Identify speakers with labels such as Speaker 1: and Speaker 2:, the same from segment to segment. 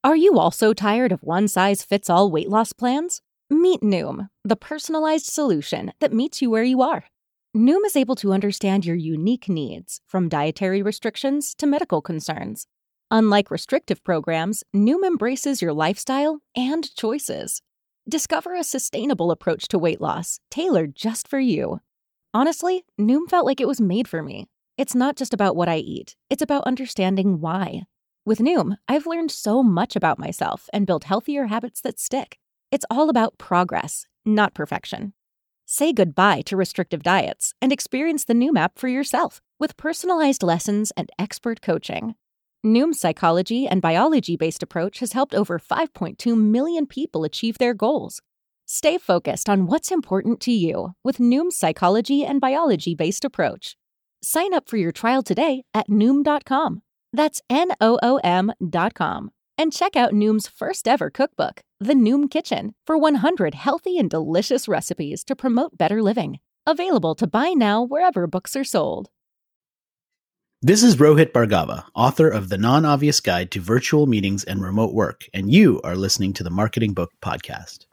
Speaker 1: Are you also tired of one-size-fits-all weight loss plans? Meet Noom, the personalized solution that meets you where you are. Noom is able to understand your unique needs, from dietary restrictions to medical concerns. Unlike restrictive programs, Noom embraces your lifestyle and choices. Discover a sustainable approach to weight loss, tailored just for you. Honestly, Noom felt like it was made for me. It's not just about what I eat, it's about understanding why. With Noom, I've learned so much about myself and built healthier habits that stick. It's all about progress, not perfection. Say goodbye to restrictive diets and experience the Noom app for yourself with personalized lessons and expert coaching. Noom's psychology and biology-based approach has helped over 5.2 million people achieve their goals. Stay focused on what's important to you with Noom's psychology and biology-based approach. Sign up for your trial today at Noom.com. That's Noom.com. And check out Noom's first ever cookbook, The Noom Kitchen, for 100 healthy and delicious recipes to promote better living. Available to buy now wherever books are sold.
Speaker 2: This is Rohit Bhargava, author of The Non-Obvious Guide to Virtual Meetings and Remote Work, and you are listening to the Marketing Book Podcast.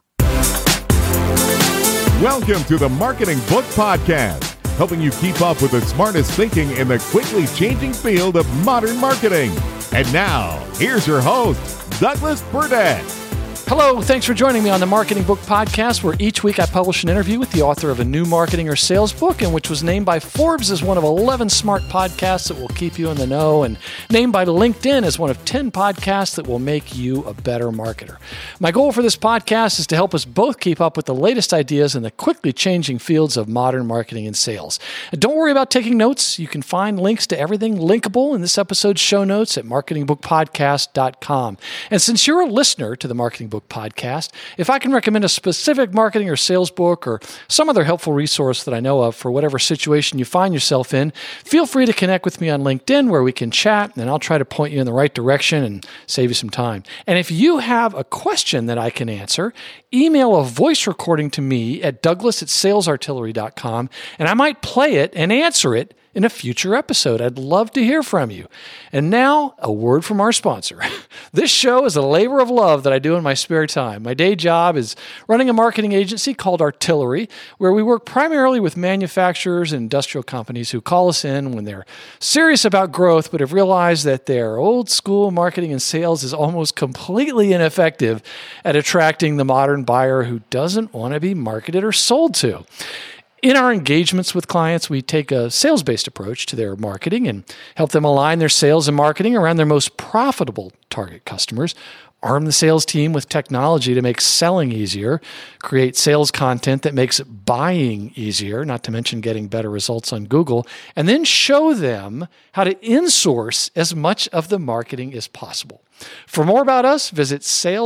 Speaker 3: Welcome to the Marketing Book Podcast, helping you keep up with the smartest thinking in the quickly changing field of modern marketing. And now, here's your host, Douglas Burdett.
Speaker 4: Hello, thanks for joining me on the Marketing Book Podcast, where each week I publish an interview with the author of a new marketing or sales book, and which was named by Forbes as one of 11 smart podcasts that will keep you in the know, and named by LinkedIn as one of 10 podcasts that will make you a better marketer. My goal for this podcast is to help us both keep up with the latest ideas in the quickly changing fields of modern marketing and sales. And don't worry about taking notes. You can find links to everything linkable in this episode's show notes at marketingbookpodcast.com. And since you're a listener to the Marketing Book Podcast, if I can recommend a specific marketing or sales book or some other helpful resource that I know of for whatever situation you find yourself in, feel free to connect with me on LinkedIn where we can chat, and I'll try to point you in the right direction and save you some time. And if you have a question that I can answer, email a voice recording to me at douglas@salesartillery.com, and I might play it and answer it in a future episode. I'd love to hear from you. And now, a word from our sponsor. This show is a labor of love that I do in my spare time. My day job is running a marketing agency called Artillery, where we work primarily with manufacturers and industrial companies who call us in when they're serious about growth, but have realized that their old school marketing and sales is almost completely ineffective at attracting the modern buyer who doesn't want to be marketed or sold to. In our engagements with clients, we take a sales-based approach to their marketing and help them align their sales and marketing around their most profitable target customers, arm the sales team with technology to make selling easier, create sales content that makes buying easier, not to mention getting better results on Google, and then show them how to insource as much of the marketing as possible. For more about us, visit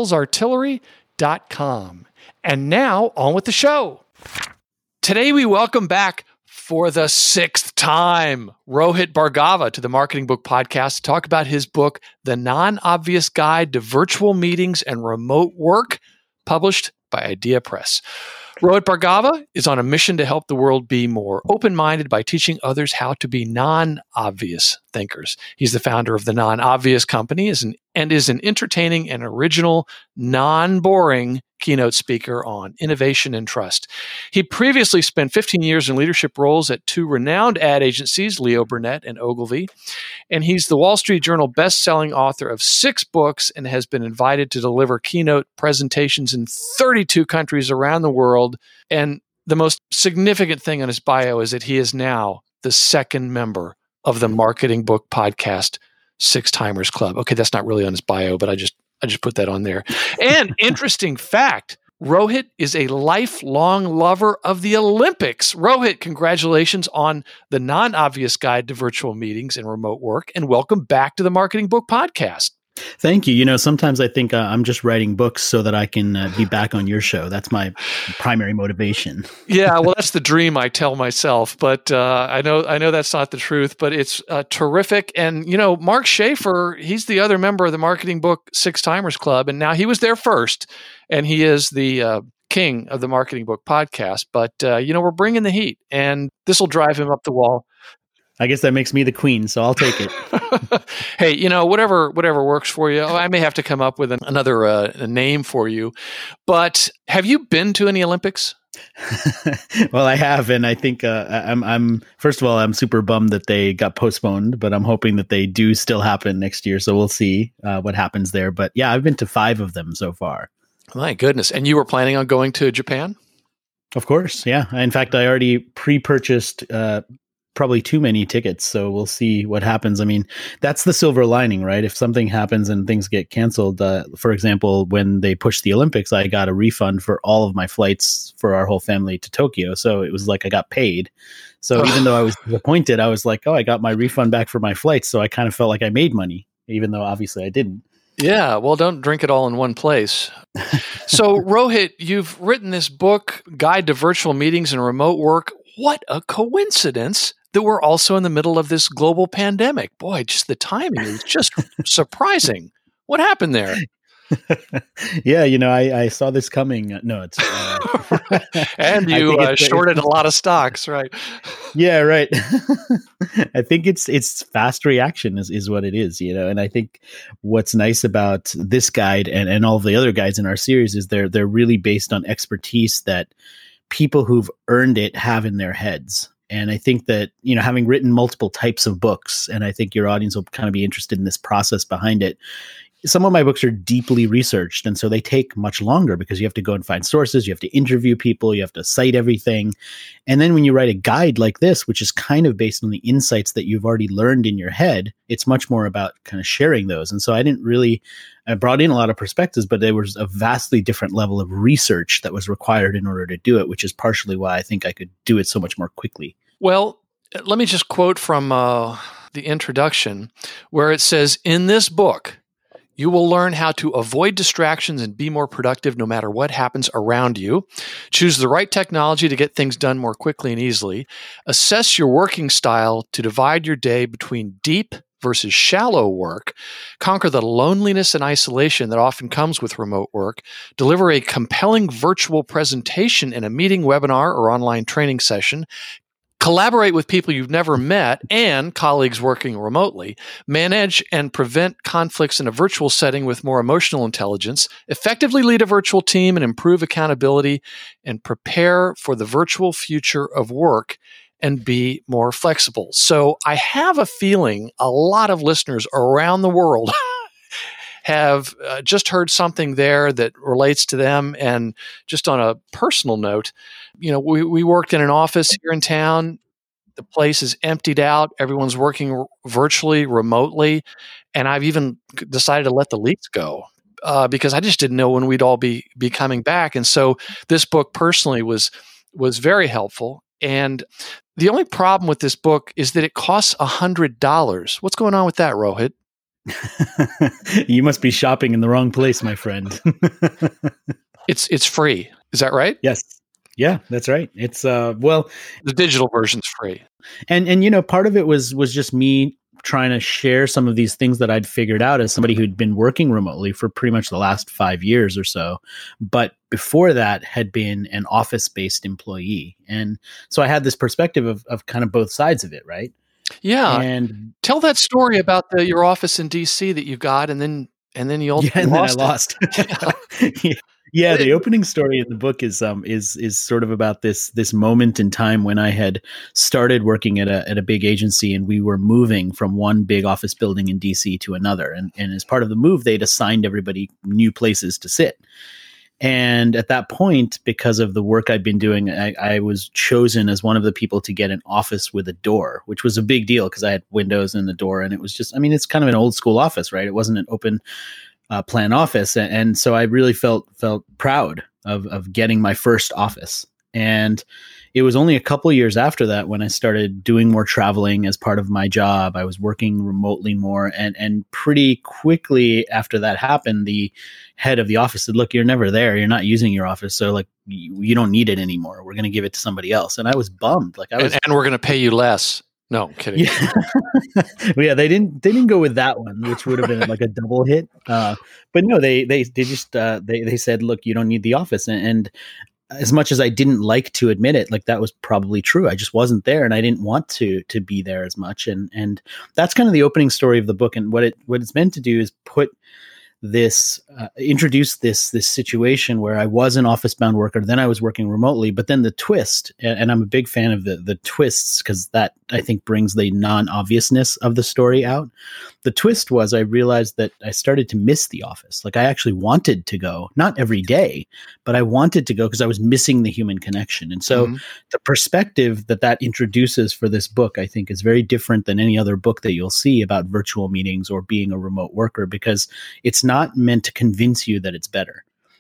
Speaker 4: salesartillery.com. And now, on with the show. Today, we welcome back for the 6th time Rohit Bhargava to the Marketing Book Podcast to talk about his book, The Non-Obvious Guide to Virtual Meetings and Remote Work, published by Idea Press. Rohit Bhargava is on a mission to help the world be more open-minded by teaching others how to be non-obvious thinkers. He's the founder of the Non-Obvious Company and is an entertaining and original, non-boring keynote speaker on innovation and trust. He previously spent 15 years in leadership roles at 2 renowned ad agencies, Leo Burnett and Ogilvy, and he's the Wall Street Journal best-selling author of 6 books and has been invited to deliver keynote presentations in 32 countries around the world. And the most significant thing on his bio is that he is now the 2nd member of the Marketing Book Podcast 6-Timers Club. Okay, that's not really on his bio, but I just put that on there. And interesting fact, Rohit is a lifelong lover of the Olympics. Rohit, congratulations on the Non-Obvious Guide to Virtual Meetings and Remote Work, and welcome back to the Marketing Book Podcast.
Speaker 2: Thank you. You know, sometimes I think I'm just writing books so that I can be back on your show. That's my primary motivation.
Speaker 4: Yeah, well, that's the dream I tell myself, but I know that's not the truth, but it's terrific. And, you know, Mark Schaefer, he's the other member of the Marketing Book 6-Timers Club, and now he was there first, and he is the king of the Marketing Book Podcast. But, you know, we're bringing the heat, and this will drive him up the wall.
Speaker 2: I guess that makes me the queen, so I'll take it.
Speaker 4: Hey, whatever works for you. I may have to come up with another name for you. But have you been to any Olympics?
Speaker 2: Well, I have, and I think I'm first of all, I'm super bummed that they got postponed, but I'm hoping that they do still happen next year. So we'll see what happens there. But yeah, I've been to 5 of them so far.
Speaker 4: My goodness. And you were planning on going to Japan?
Speaker 2: Of course. Yeah. In fact, I already pre-purchased probably too many tickets. So we'll see what happens. I mean, that's the silver lining, right? If something happens and things get canceled, for example, when they pushed the Olympics, I got a refund for all of my flights for our whole family to Tokyo. So it was like I got paid. So even though I was disappointed, I was like, oh, I got my refund back for my flights. So I kind of felt like I made money, even though obviously I didn't.
Speaker 4: Yeah, well, don't drink it all in one place. So, Rohit, you've written this book, Guide to Virtual Meetings and Remote Work. What a coincidence that we're also in the middle of this global pandemic. Boy, just the timing is just surprising. What happened there?
Speaker 2: Yeah, I saw this coming. No, it's
Speaker 4: and you shorted a lot of stocks, right?
Speaker 2: Yeah, right. I think it's fast reaction is what it is, and I think what's nice about this guide and all of the other guides in our series is they're really based on expertise that people who've earned it have in their heads. And I think that, having written multiple types of books, and I think your audience will kind of be interested in this process behind it. Some of my books are deeply researched, and so they take much longer because you have to go and find sources, you have to interview people, you have to cite everything. And then when you write a guide like this, which is kind of based on the insights that you've already learned in your head, it's much more about kind of sharing those. And so I brought in a lot of perspectives, but there was a vastly different level of research that was required in order to do it, which is partially why I think I could do it so much more quickly.
Speaker 4: Well, let me just quote from the introduction where it says, in this book, you will learn how to avoid distractions and be more productive no matter what happens around you. Choose the right technology to get things done more quickly and easily. Assess your working style to divide your day between deep versus shallow work. Conquer the loneliness and isolation that often comes with remote work. Deliver a compelling virtual presentation in a meeting, webinar, or online training session. Collaborate with people you've never met and colleagues working remotely. Manage and prevent conflicts in a virtual setting with more emotional intelligence. Effectively lead a virtual team and improve accountability. And prepare for the virtual future of work and be more flexible. So I have a feeling a lot of listeners around the world have just heard something there that relates to them. And just on a personal note, we worked in an office here in town. The place is emptied out. Everyone's working virtually, remotely. And I've even decided to let the leads go because I just didn't know when we'd all be coming back. And so this book personally was very helpful. And the only problem with this book is that it costs $100. What's going on with that, Rohit?
Speaker 2: You must be shopping in the wrong place, my friend.
Speaker 4: It's free. Is that right?
Speaker 2: Yes. Yeah, that's right. It's the
Speaker 4: digital version's free.
Speaker 2: And part of it was just me trying to share some of these things that I'd figured out as somebody who'd been working remotely for pretty much the last 5 years or so. But before that had been an office-based employee. And so I had this perspective of kind of both sides of it, right?
Speaker 4: Yeah.
Speaker 2: And
Speaker 4: tell that story about your office in DC that you got and then you ultimately lost.
Speaker 2: Yeah, the opening story in the book is sort of about this moment in time when I had started working at a big agency, and we were moving from one big office building in DC to another. And as part of the move, they'd assigned everybody new places to sit. And at that point, because of the work I'd been doing, I was chosen as one of the people to get an office with a door, which was a big deal because I had windows and the door. And it was just, it's kind of an old school office, right? It wasn't an open plan office. And so I really felt proud of getting my first office. And it was only a couple of years after that when I started doing more traveling as part of my job. I was working remotely more. And pretty quickly after that happened, the head of the office said, look, you're never there. You're not using your office. So you don't need it anymore. We're going to give it to somebody else. And I was bummed. And
Speaker 4: we're going to pay you less. No, I'm kidding.
Speaker 2: Yeah. Well, yeah, they didn't go with that one, which would have been like a double hit. But no, they just they said, look, you don't need the office. And as much as I didn't like to admit it, like that was probably true. I just wasn't there, and I didn't want to be there as much. And that's kind of the opening story of the book. And what it's meant to do is put this, introduce this situation where I was an office bound worker, then I was working remotely, but then the twist, and I'm a big fan of the twists, because that I think brings the non-obviousness of the story out. The twist was I realized that I started to miss the office. Like I actually wanted to go, not every day, but I wanted to go because I was missing the human connection. And so the perspective that introduces for this book, I think, is very different than any other book that you'll see about virtual meetings or being a remote worker, because it's not meant to convince you that it's better.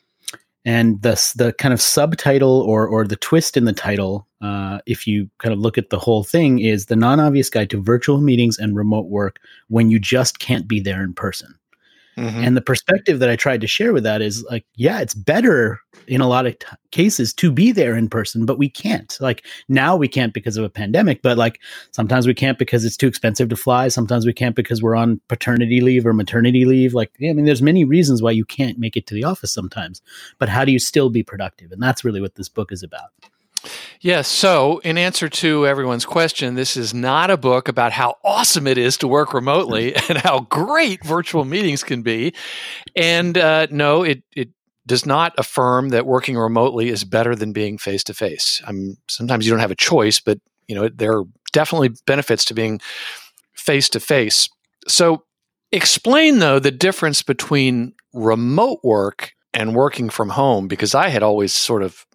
Speaker 2: And the kind of subtitle or the twist in the title, if you kind of look at the whole thing, is The Non-Obvious Guide to Virtual Meetings and Remote Work When You Just Can't Be There in Person. And the perspective that I tried to share with that is like, yeah, it's better in a lot of cases to be there in person, but we can't. Like now we can't because of a pandemic, but like sometimes we can't because it's too expensive to fly. Sometimes we can't because we're on paternity leave or maternity leave. Like, I mean, there's many reasons why you can't make it to the office sometimes, but how do you still be productive? And that's really what this book is about.
Speaker 4: Yes. So in answer to everyone's question, this is not a book about how awesome it is to work remotely and how great virtual meetings can be. And no, it does not affirm that working remotely is better than being face-to-face. Sometimes you don't have a choice, but there are definitely benefits to being face-to-face. So explain, though, the difference between remote work and working from home, because I had always sort of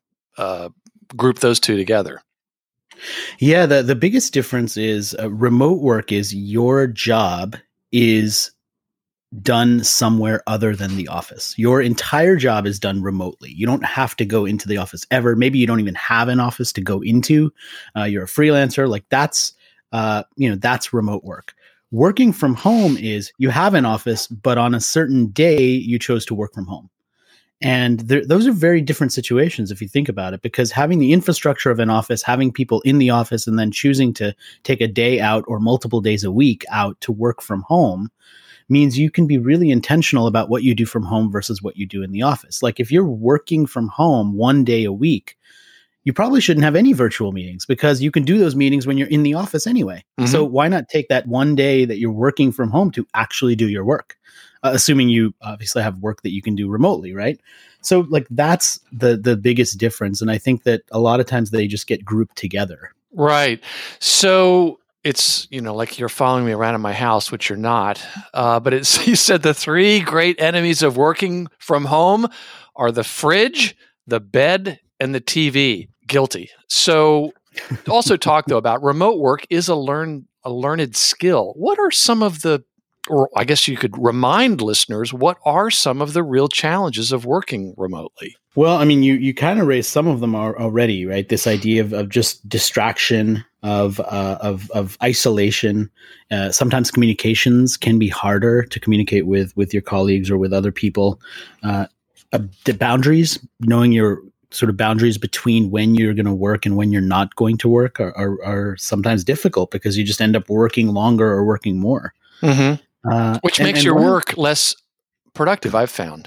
Speaker 4: group those two together.
Speaker 2: Yeah, the biggest difference is remote work is your job is done somewhere other than the office. Your entire job is done remotely. You don't have to go into the office ever. Maybe you don't even have an office to go into. You're a freelancer. Like that's remote work. Working from home is you have an office, but on a certain day you chose to work from home. And those are very different situations if you think about it, because having the infrastructure of an office, having people in the office, and then choosing to take a day out or multiple days a week out to work from home means you can be really intentional about what you do from home versus what you do in the office. Like if you're working from home one day a week, you probably shouldn't have any virtual meetings because you can do those meetings when you're in the office anyway. So why not take that one day that you're working from home to actually do your work? Assuming you obviously have work that you can do remotely, right? So like that's the biggest difference. And I think that a lot of times they just get grouped together.
Speaker 4: Right. So it's, like you're following me around in my house, which you're not. But you said the three great enemies of working from home are the fridge, the bed, and the TV. Guilty. So also talk, though, about remote work is a learned skill. What are some of or I guess you could remind listeners, what are some of the real challenges of working remotely?
Speaker 2: Well, I mean, you kind of raised some of them already, right? This idea of just distraction, of isolation. Sometimes communications can be harder to communicate with your colleagues or with other people. The boundaries, knowing your sort of boundaries between when you're going to work and when you're not going to work are sometimes difficult because you just end up working longer or working more.
Speaker 4: Which makes your work less productive, I've found.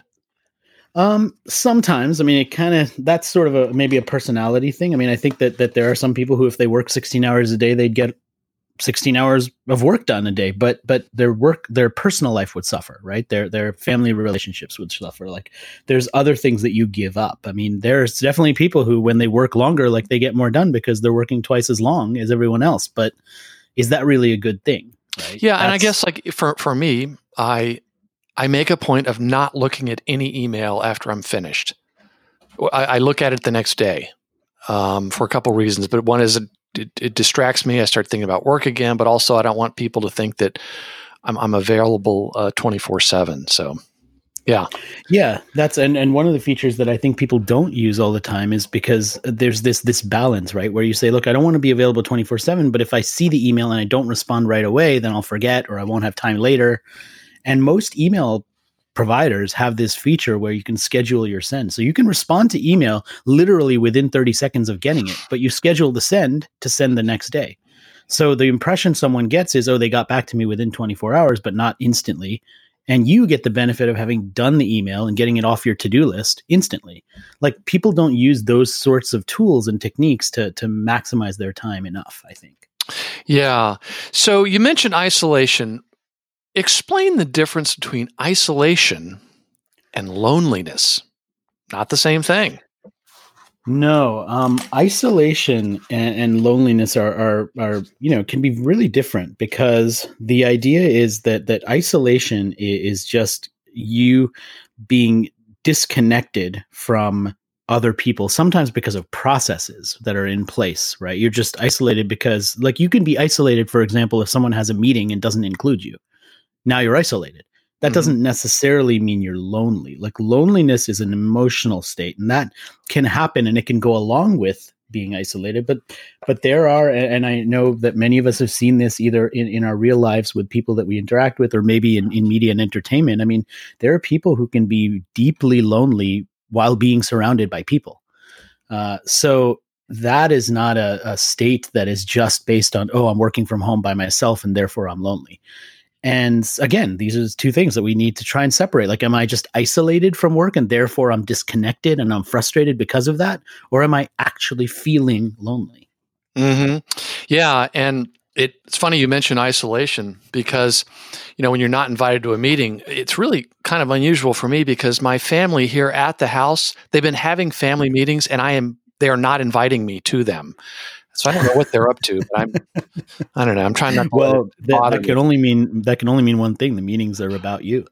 Speaker 2: Sometimes, I mean, that's sort of maybe a personality thing. I mean, I think that there are some people who, if they work 16 hours a day, they'd get 16 hours of work done a day, but their personal life would suffer, right? Their family relationships would suffer. Like there's other things that you give up. I mean, there's definitely people who, when they work longer, like they get more done because they're working twice as long as everyone else. But is that really a good thing? Right?
Speaker 4: Yeah. And I guess like for me, I make a point of not looking at any email after I'm finished. I look at it the next day for a couple reasons, but one is it distracts me. I start thinking about work again, but also I don't want people to think that I'm available 24/7. So, yeah.
Speaker 2: Yeah, that's and one of the features that I think people don't use all the time is because there's this balance, right? Where you say, look, I don't want to be available 24/7, but if I see the email and I don't respond right away, then I'll forget or I won't have time later. And most email providers have this feature where you can schedule your send. So you can respond to email literally within 30 seconds of getting it, but you schedule the send to send the next day. So the impression someone gets is, oh, they got back to me within 24 hours, but not instantly. And you get the benefit of having done the email and getting it off your to-do list instantly. Like, people don't use those sorts of tools and techniques to maximize their time enough, I think.
Speaker 4: Yeah. So you mentioned isolation. Explain the difference between isolation and loneliness. Not the same thing.
Speaker 2: No, isolation and loneliness are can be really different, because the idea is that isolation is just you being disconnected from other people, sometimes because of processes that are in place, right? You're just isolated because, like, you can be isolated, for example, if someone has a meeting and doesn't include you. Now you're isolated. That doesn't necessarily mean you're lonely. Like, loneliness is an emotional state, and that can happen, and it can go along with being isolated. But there are, and I know that many of us have seen this either in our real lives with people that we interact with, or maybe in media and entertainment. I mean, there are people who can be deeply lonely while being surrounded by people. So that is not a state that is just based on, oh, I'm working from home by myself and therefore I'm lonely. And again, these are two things that we need to try and separate. Like, am I just isolated from work and therefore I'm disconnected and I'm frustrated because of that? Or am I actually feeling lonely?
Speaker 4: Mm-hmm. Yeah. And it's funny you mention isolation, because, when you're not invited to a meeting, it's really kind of unusual for me, because my family here at the house, they've been having family meetings and they are not inviting me to them. So I don't know what they're up to, but I don't know. I'm trying not to.
Speaker 2: Well, that can only mean one thing: the meetings are about you.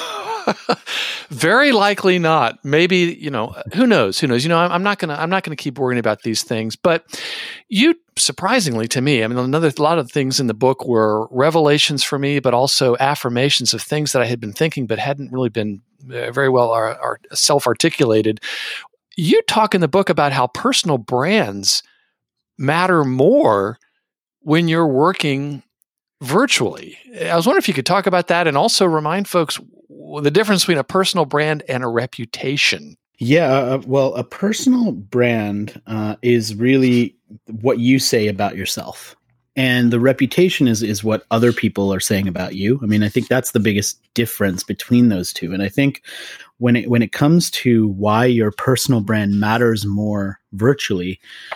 Speaker 4: Very likely not. Maybe, who knows? Who knows? I'm not gonna keep worrying about these things. But you, surprisingly to me, I mean, a lot of things in the book were revelations for me, but also affirmations of things that I had been thinking, but hadn't really been very well are self-articulated. You talk in the book about how personal brands matter more when you're working virtually. I was wondering if you could talk about that and also remind folks the difference between a personal brand and a reputation.
Speaker 2: Yeah, well, a personal brand is really what you say about yourself. And the reputation is what other people are saying about you. I mean, I think that's the biggest difference between those two. And I think when it comes to why your personal brand matters more virtually,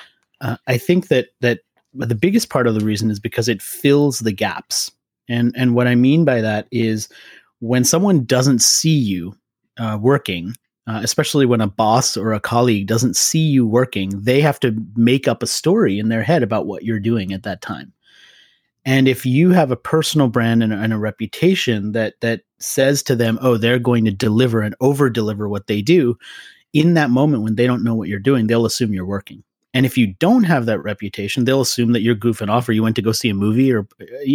Speaker 2: I think that the biggest part of the reason is because it fills the gaps. And what I mean by that is, when someone doesn't see you working, especially when a boss or a colleague doesn't see you working, they have to make up a story in their head about what you're doing at that time. And if you have a personal brand and a reputation that says to them, oh, they're going to deliver and over-deliver what they do, in that moment when they don't know what you're doing, they'll assume you're working. And if you don't have that reputation, they'll assume that you're goofing off, or you went to go see a movie, or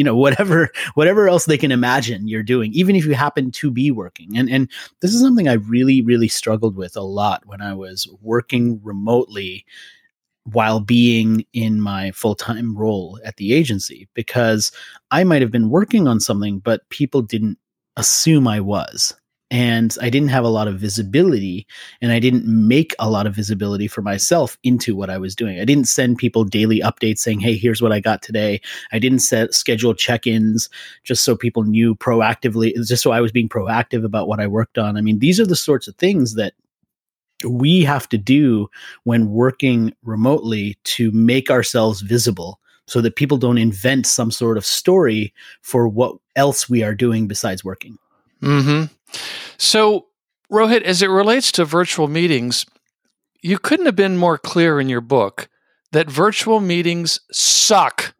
Speaker 2: whatever else they can imagine you're doing, even if you happen to be working. And this is something I really, really struggled with a lot when I was working remotely while being in my full-time role at the agency, because I might have been working on something, but people didn't assume I was. And I didn't have a lot of visibility, and I didn't make a lot of visibility for myself into what I was doing. I didn't send people daily updates saying, hey, here's what I got today. I didn't schedule check-ins just so people knew proactively, just so I was being proactive about what I worked on. I mean, these are the sorts of things that we have to do when working remotely to make ourselves visible, so that people don't invent some sort of story for what else we are doing besides working.
Speaker 4: Mm-hmm. So, Rohit, as it relates to virtual meetings, you couldn't have been more clear in your book that virtual meetings suck.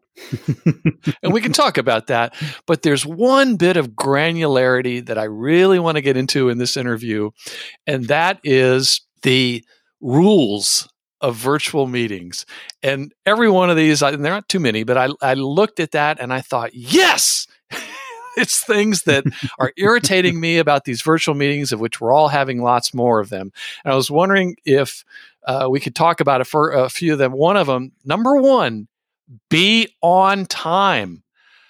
Speaker 4: And we can talk about that. But there's one bit of granularity that I really want to get into in this interview, and that is the rules of virtual meetings. And every one of these, and they're not too many, but I looked at that and I thought, yes! It's things that are irritating me about these virtual meetings, of which we're all having lots more of them. And I was wondering if we could talk about it for a few of them. One of them, number one, be on time.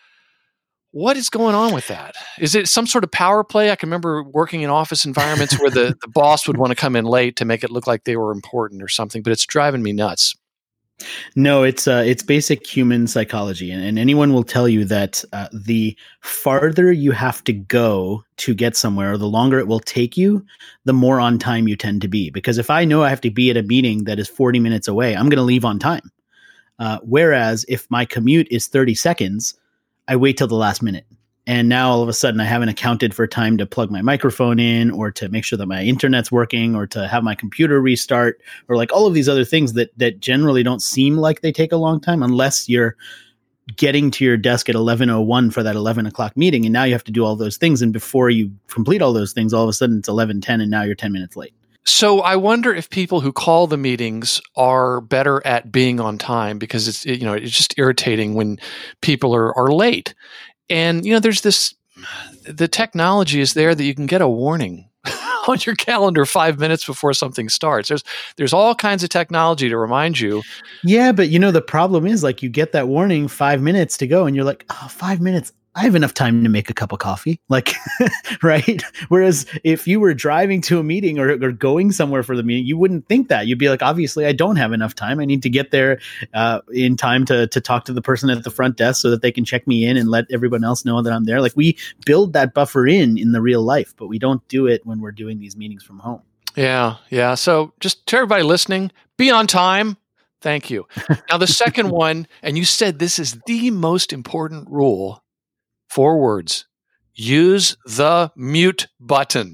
Speaker 4: What is going on with that? Is it some sort of power play? I can remember working in office environments where the boss would want to come in late to make it look like they were important or something, but it's driving me nuts.
Speaker 2: No, it's basic human psychology, and anyone will tell you that the farther you have to go to get somewhere, or the longer it will take you, the more on time you tend to be. Because if I know I have to be at a meeting that is 40 minutes away, I'm going to leave on time. Whereas if my commute is 30 seconds, I wait till the last minute. And now all of a sudden I haven't accounted for time to plug my microphone in, or to make sure that my internet's working, or to have my computer restart, or like all of these other things that generally don't seem like they take a long time unless you're getting to your desk at 11:01 for that 11 o'clock meeting. And now you have to do all those things. And before you complete all those things, all of a sudden it's 11:10 and now you're 10 minutes late.
Speaker 4: So I wonder if people who call the meetings are better at being on time, because it's just irritating when people are late. And, there's the technology is there that you can get a warning on your calendar 5 minutes before something starts. There's all kinds of technology to remind you.
Speaker 2: Yeah, but the problem is, like, you get that warning 5 minutes to go and you're like, 5 minutes. I have enough time to make a cup of coffee, like, right? Whereas if you were driving to a meeting or going somewhere for the meeting, you wouldn't think that. You'd be like, obviously, I don't have enough time. I need to get there in time to talk to the person at the front desk so that they can check me in and let everyone else know that I'm there. Like, we build that buffer in the real life, but we don't do it when we're doing these meetings from home.
Speaker 4: Yeah. So just to everybody listening, be on time. Thank you. Now, the second one, and you said this is the most important rule. 4 words: use the mute button.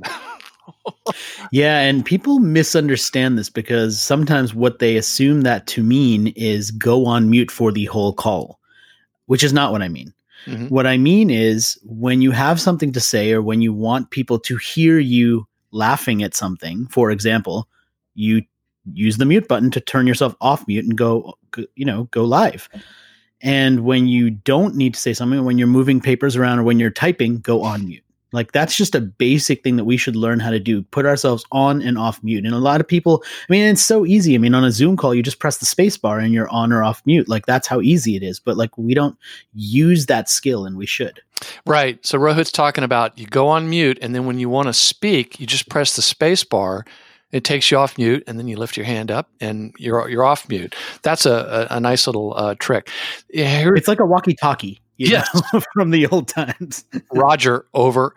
Speaker 2: Yeah, and people misunderstand this because sometimes what they assume that to mean is go on mute for the whole call, which is not what I mean. Mm-hmm. What I mean is when you have something to say, or when you want people to hear you laughing at something, for example, you use the mute button to turn yourself off mute and go live. And when you don't need to say something, when you're moving papers around or when you're typing, go on mute. Like, that's just a basic thing that we should learn how to do. Put ourselves on and off mute. And a lot of people, it's so easy. On a Zoom call, you just press the space bar and you're on or off mute. Like, that's how easy it is. But like, we don't use that skill, and we should.
Speaker 4: Right. So Rohit's talking about you go on mute, and then when you want to speak, you just press the space bar. It takes you off mute, and then you lift your hand up, and you're off mute. That's a nice little trick.
Speaker 2: It's like a walkie-talkie, from the old times.
Speaker 4: Roger, over.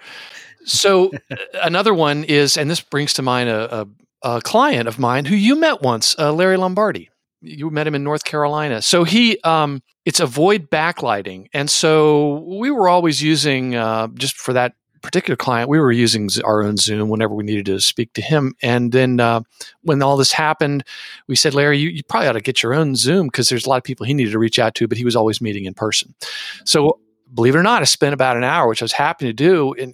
Speaker 4: So another one is, and this brings to mind a client of mine who you met once, Larry Lombardi. You met him in North Carolina. So it's avoid backlighting, and so we were always using just for that particular client, we were using our own Zoom whenever we needed to speak to him. And then when all this happened, we said, Larry, you probably ought to get your own Zoom, because there's a lot of people he needed to reach out to, but he was always meeting in person. So believe it or not, I spent about an hour, which I was happy to do, and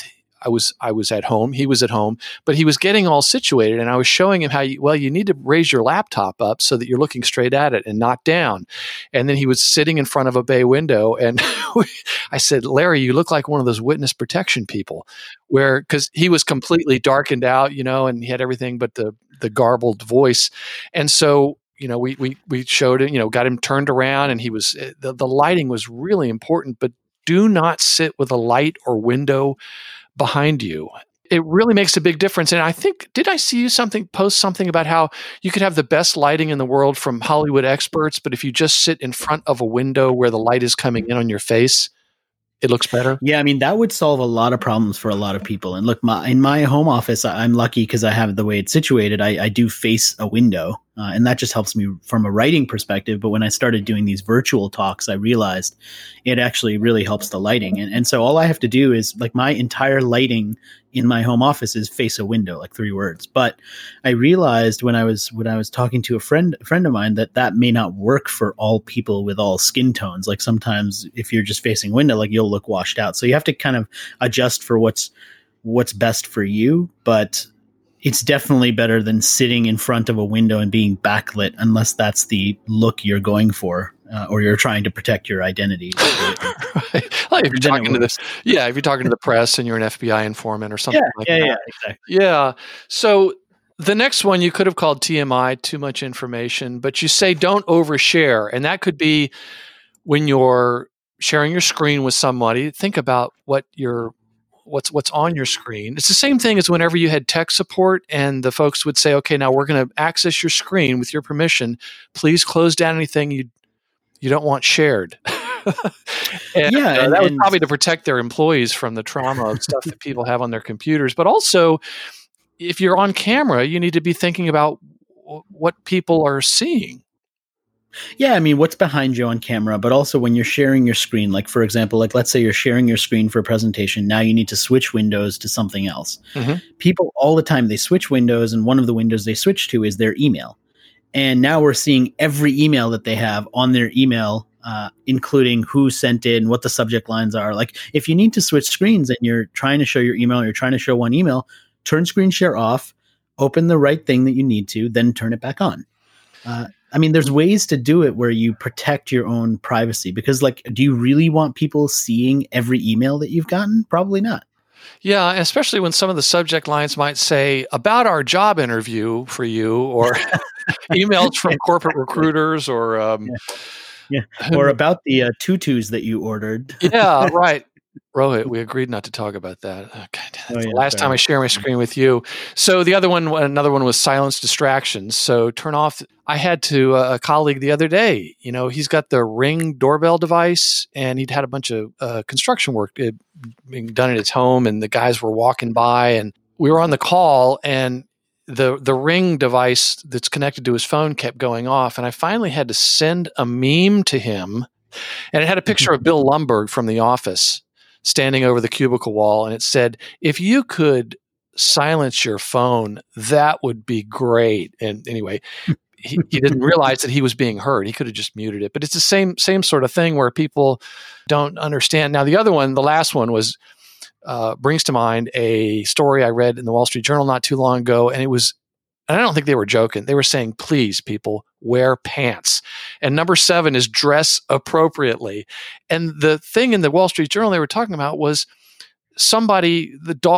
Speaker 4: I was at home, he was at home, but he was getting all situated, and I was showing him how you need to raise your laptop up so that you're looking straight at it and not down. And then he was sitting in front of a bay window, and I said, Larry, you look like one of those witness protection people, because he was completely darkened out, and he had everything but the garbled voice. And so, we showed it, got him turned around, and he was, the lighting was really important, but do not sit with a light or window behind you. It really makes a big difference. And I think, did I see you post something about how you could have the best lighting in the world from Hollywood experts, but if you just sit in front of a window where the light is coming in on your face, it looks better?
Speaker 2: Yeah, that would solve a lot of problems for a lot of people. And look, in my home office, I'm lucky because I have the way it's situated. I do face a window, and that just helps me from a writing perspective. But when I started doing these virtual talks, I realized it actually really helps the lighting. And so all I have to do is, like, my entire lighting in my home office is face a window, like 3 words. But I realized when I was talking to a friend of mine that may not work for all people with all skin tones. Like, sometimes if you're just facing a window, like, you'll look washed out. So you have to kind of adjust for what's best for you. But it's definitely better than sitting in front of a window and being backlit, unless that's the look you're going for, or you're trying to protect your identity.
Speaker 4: Right. Like if you're talking to the press and you're an FBI informant or something like that.
Speaker 2: Yeah, exactly.
Speaker 4: Yeah. So the next one you could have called TMI, too much information, but you say don't overshare. And that could be when you're sharing your screen with somebody. Think about what your what's on your screen. It's the same thing as whenever you had tech support and the folks would say, okay, now we're going to access your screen with your permission. Please close down anything you don't want shared. That was probably to protect their employees from the trauma of stuff that people have on their computers. But also, if you're on camera, you need to be thinking about what people are seeing.
Speaker 2: Yeah, I mean, what's behind you on camera, but also when you're sharing your screen, like, for example, like, let's say you're sharing your screen for a presentation. Now you need to switch windows to something else. Mm-hmm. People all the time, they switch windows, and one of the windows they switch to is their email. And now we're seeing every email that they have on their email, including who sent it and what the subject lines are. Like, if you need to switch screens and you're trying to show your email, or you're trying to show one email, turn screen share off, open the right thing that you need to, then turn it back on. I mean, there's ways to do it where you protect your own privacy, because, like, do you really want people seeing every email that you've gotten? Probably not.
Speaker 4: Yeah, especially when some of the subject lines might say about our job interview for you, or emails from corporate recruiters, or
Speaker 2: or about the tutus that you ordered.
Speaker 4: Yeah, right. Rohit, we agreed not to talk about that. Okay. Last time I share my screen with you. So the another one was silence distractions. So turn off. I had to a colleague the other day, he's got the Ring doorbell device, and he'd had a bunch of construction work being done at his home, and the guys were walking by, and we were on the call, and the Ring device that's connected to his phone kept going off. And I finally had to send a meme to him, and it had a picture of Bill Lumbergh from The Office standing over the cubicle wall, and it said, if you could silence your phone, that would be great. And anyway, he didn't realize that he was being heard. He could have just muted it. But it's the same sort of thing where people don't understand. Now, the other one, the last one, was brings to mind a story I read in the Wall Street Journal not too long ago, and I don't think they were joking. They were saying, please, people, wear pants. And number 7 is dress appropriately. And the thing in the Wall Street Journal they were talking about was somebody's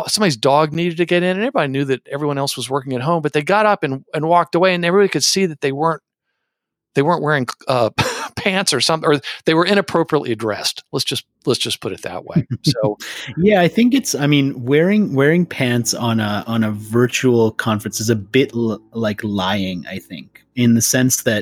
Speaker 4: dog needed to get in, and everybody knew that everyone else was working at home, but they got up and walked away, and everybody could see that they weren't wearing pants or something, or they were inappropriately dressed. Let's just put it that way. So,
Speaker 2: yeah, I think wearing pants on a virtual conference is a bit like lying, I think, in the sense that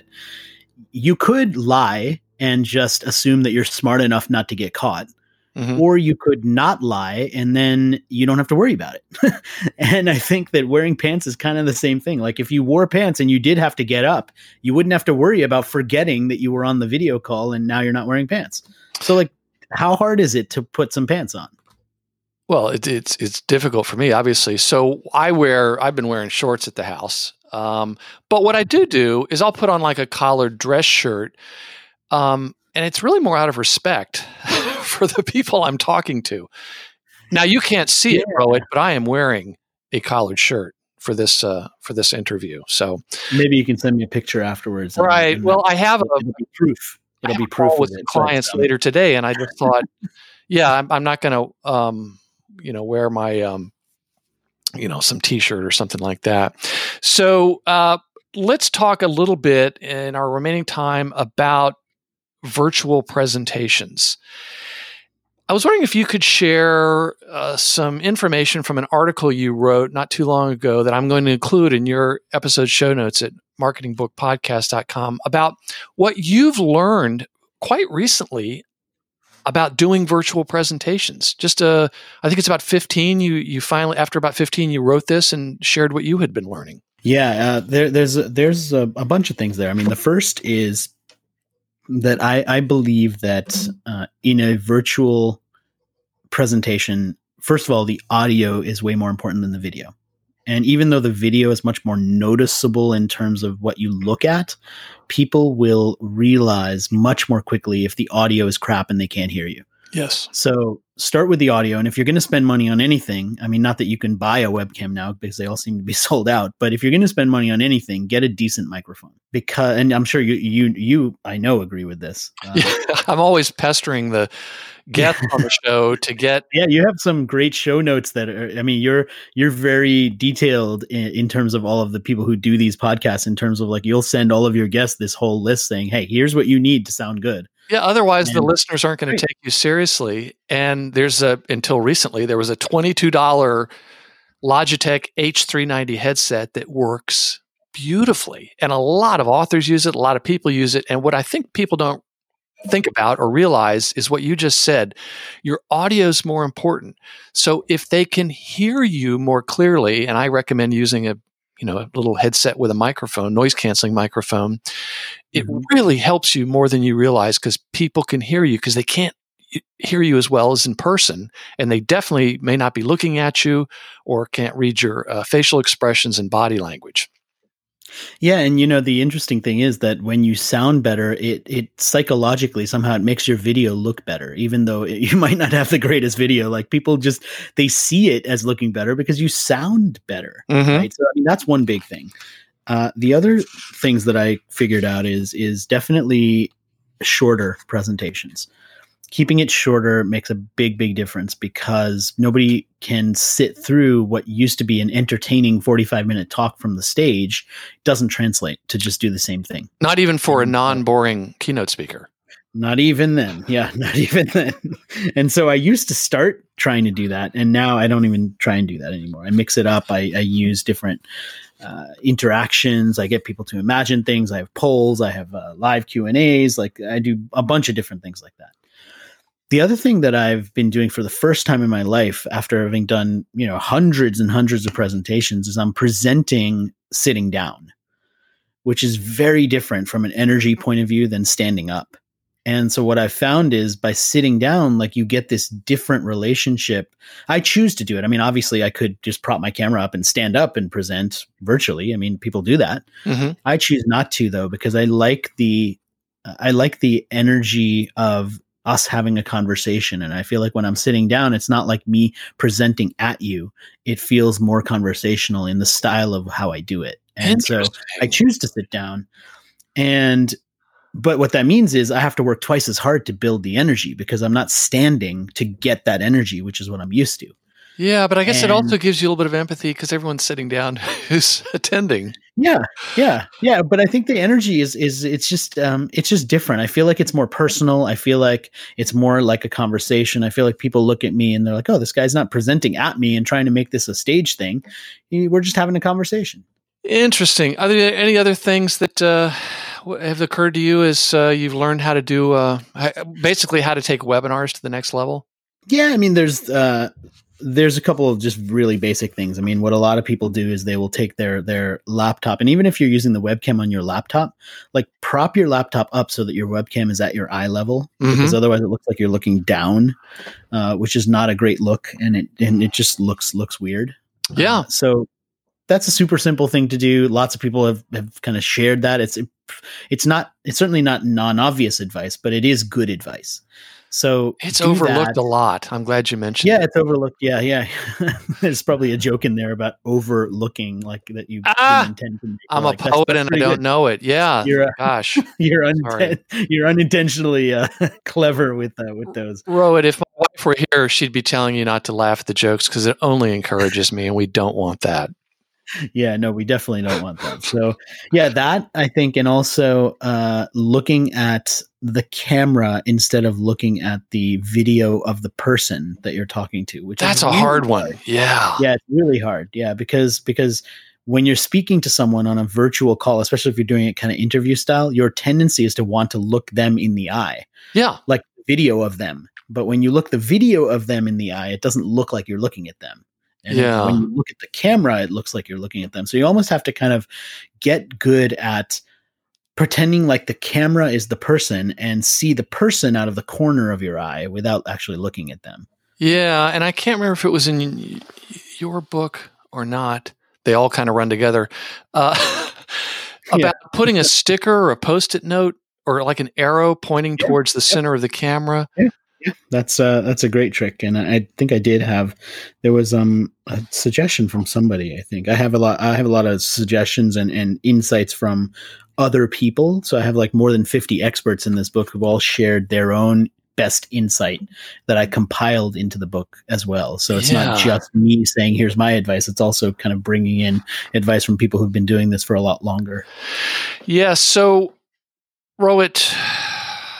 Speaker 2: you could lie and just assume that you're smart enough not to get caught. Mm-hmm. Or you could not lie, and then you don't have to worry about it. And I think that wearing pants is kind of the same thing. Like, if you wore pants and you did have to get up, you wouldn't have to worry about forgetting that you were on the video call and now you're not wearing pants. So, like, how hard is it to put some pants on?
Speaker 4: Well, it's difficult for me, obviously. So I've been wearing shorts at the house. But what I do is I'll put on like a collared dress shirt. And it's really more out of respect for the people I'm talking to. Now, you can't see it, Rohit, but I am wearing a collared shirt for this interview. So
Speaker 2: maybe you can send me a picture afterwards.
Speaker 4: Right. Well, I have
Speaker 2: it'll be proof. It'll be proof
Speaker 4: with clients later today, and I just thought, I'm not going to, wear my, some T-shirt or something like that. So let's talk a little bit in our remaining time about virtual presentations. I was wondering if you could share some information from an article you wrote not too long ago that I'm going to include in your episode show notes at marketingbookpodcast.com about what you've learned quite recently about doing virtual presentations. I think it's about 15. You finally, after about 15, you wrote this and shared what you had been learning.
Speaker 2: Yeah, there's a bunch of things there. I mean, the first is that I believe that in a virtual presentation, first of all, the audio is way more important than the video. And even though the video is much more noticeable in terms of what you look at, people will realize much more quickly if the audio is crap and they can't hear you.
Speaker 4: Yes.
Speaker 2: So start with the audio. And if you're going to spend money on anything, I mean, not that you can buy a webcam now because they all seem to be sold out, but if you're going to spend money on anything, get a decent microphone. And I'm sure you I know, agree with this.
Speaker 4: I'm always pestering the guests on the show to get.
Speaker 2: Yeah, you have some great show notes that are, I mean, you're very detailed in terms of all of the people who do these podcasts, in terms of like, you'll send all of your guests this whole list saying, hey, here's what you need to sound good.
Speaker 4: Yeah, otherwise the listeners aren't going to take you seriously. And until recently, there was a $22 Logitech H390 headset that works beautifully. And a lot of authors use it. A lot of people use it. And what I think people don't think about or realize is what you just said. Your audio is more important. So if they can hear you more clearly, and I recommend using a little headset with a microphone, noise canceling microphone, it really helps you more than you realize, because people can hear you because they can't hear you as well as in person. And they definitely may not be looking at you or can't read your facial expressions and body language.
Speaker 2: Yeah. And the interesting thing is that when you sound better, it psychologically somehow it makes your video look better, even though you might not have the greatest video. Like people they see it as looking better because you sound better. Right. So, that's one big thing. The other things that I figured out is definitely shorter presentations. Keeping it shorter makes a big, big difference, because nobody can sit through what used to be an entertaining 45-minute talk from the stage. It doesn't translate to just do the same thing.
Speaker 4: Not even for a non-boring keynote speaker.
Speaker 2: Not even then. Yeah, not even then. And so I used to start trying to do that, and now I don't even try and do that anymore. I mix it up. I use different interactions. I get people to imagine things. I have polls. I have live Q&As. Like I do a bunch of different things like that. The other thing that I've been doing for the first time in my life, after having done, hundreds and hundreds of presentations, is I'm presenting sitting down, which is very different from an energy point of view than standing up. And so what I found is by sitting down, like you get this different relationship. I choose to do it. Obviously I could just prop my camera up and stand up and present virtually. People do that. I choose not to, though, because I like the energy of us having a conversation. And I feel like when I'm sitting down, it's not like me presenting at you. It feels more conversational in the style of how I do it. And so I choose to sit down. But what that means is I have to work twice as hard to build the energy, because I'm not standing to get that energy, which is what I'm used to.
Speaker 4: Yeah, but I guess it also gives you a little bit of empathy, because everyone's sitting down who's attending.
Speaker 2: Yeah. But I think the energy is it's just different. I feel like it's more personal. I feel like it's more like a conversation. I feel like people look at me and they're like, "Oh, this guy's not presenting at me and trying to make this a stage thing. We're just having a conversation."
Speaker 4: Interesting. Are there any other things that have occurred to you as you've learned how to do basically how to take webinars to the next level?
Speaker 2: Yeah, there's a couple of just really basic things. What a lot of people do is they will take their laptop, and even if you're using the webcam on your laptop, like prop your laptop up so that your webcam is at your eye level, because otherwise it looks like you're looking down, which is not a great look, and it just looks weird.
Speaker 4: Yeah.
Speaker 2: So that's a super simple thing to do. Lots of people have kind of shared that. It's certainly not non-obvious advice, but it is good advice. So
Speaker 4: it's overlooked a lot. I'm glad you mentioned.
Speaker 2: Yeah, it's overlooked. Yeah. There's probably a joke in there about overlooking, like that you didn't intend to make.
Speaker 4: I'm a poet and I don't know it. Yeah. Gosh.
Speaker 2: You're unintentionally clever with those.
Speaker 4: Rohit, if my wife were here, she'd be telling you not to laugh at the jokes, because it only encourages me, and we don't want that.
Speaker 2: Yeah, no, we definitely don't want that. So yeah, that I think, and also looking at the camera instead of looking at the video of the person that you're talking to, which
Speaker 4: that's a really hard one. Yeah.
Speaker 2: Yeah, it's really hard. Yeah, because when you're speaking to someone on a virtual call, especially if you're doing it kind of interview style, your tendency is to want to look them in the eye.
Speaker 4: Yeah.
Speaker 2: Like video of them. But when you look the video of them in the eye, it doesn't look like you're looking at them. And when you look at the camera, it looks like you're looking at them. So you almost have to kind of get good at pretending like the camera is the person and see the person out of the corner of your eye without actually looking at them.
Speaker 4: Yeah. And I can't remember if it was in your book or not. They all kind of run together. About putting a sticker or a Post-it note or like an arrow pointing towards the center of the camera.
Speaker 2: Yeah. Yeah, that's a great trick, and I think there was a suggestion from somebody. I think I have a lot of suggestions and insights from other people. So I have like more than 50 experts in this book who've all shared their own best insight that I compiled into the book as well. So it's not just me saying, here's my advice. It's also kind of bringing in advice from people who've been doing this for a lot longer.
Speaker 4: Yeah. So Rohit,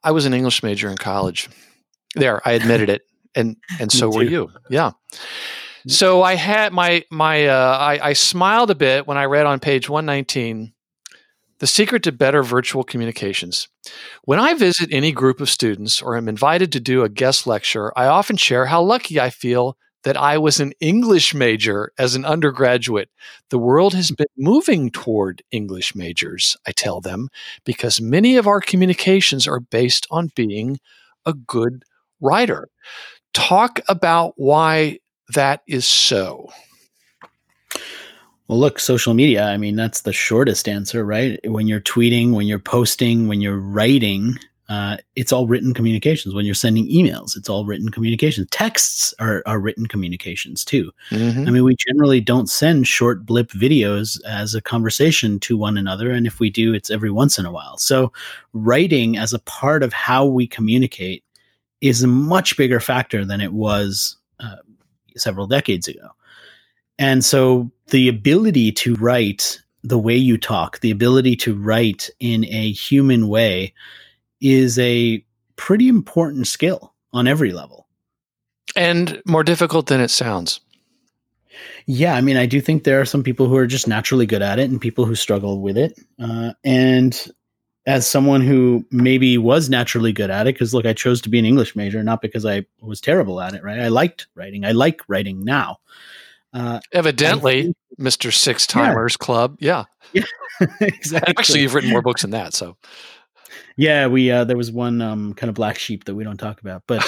Speaker 4: I was an English major in college. There, I admitted it, and so were you. Yeah. So I had I smiled a bit when I read on page 119, The Secret to Better Virtual Communications. When I visit any group of students or am invited to do a guest lecture, I often share how lucky I feel that I was an English major as an undergraduate. The world has been moving toward English majors, I tell them, because many of our communications are based on being a good writer. Talk about why that is so.
Speaker 2: Well, look, social media, I mean, that's the shortest answer, right? When you're tweeting, when you're posting, when you're writing, it's all written communications. When you're sending emails, it's all written communications. Texts are written communications too. Mm-hmm. I mean, we generally don't send short blip videos as a conversation to one another. And if we do, it's every once in a while. So writing as a part of how we communicate is a much bigger factor than it was several decades ago. And so the ability to write the way you talk, the ability to write in a human way is a pretty important skill on every level.
Speaker 4: And more difficult than it sounds.
Speaker 2: Yeah, I mean, I do think there are some people who are just naturally good at it and people who struggle with it. And as someone who maybe was naturally good at it, because look, I chose to be an English major, not because I was terrible at it, right? I liked writing. I like writing now.
Speaker 4: Evidently, Mr. Six Timers Club. Yeah.
Speaker 2: Yeah, exactly.
Speaker 4: And actually, you've written more books than that, so.
Speaker 2: Yeah, we there was one kind of black sheep that we don't talk about, but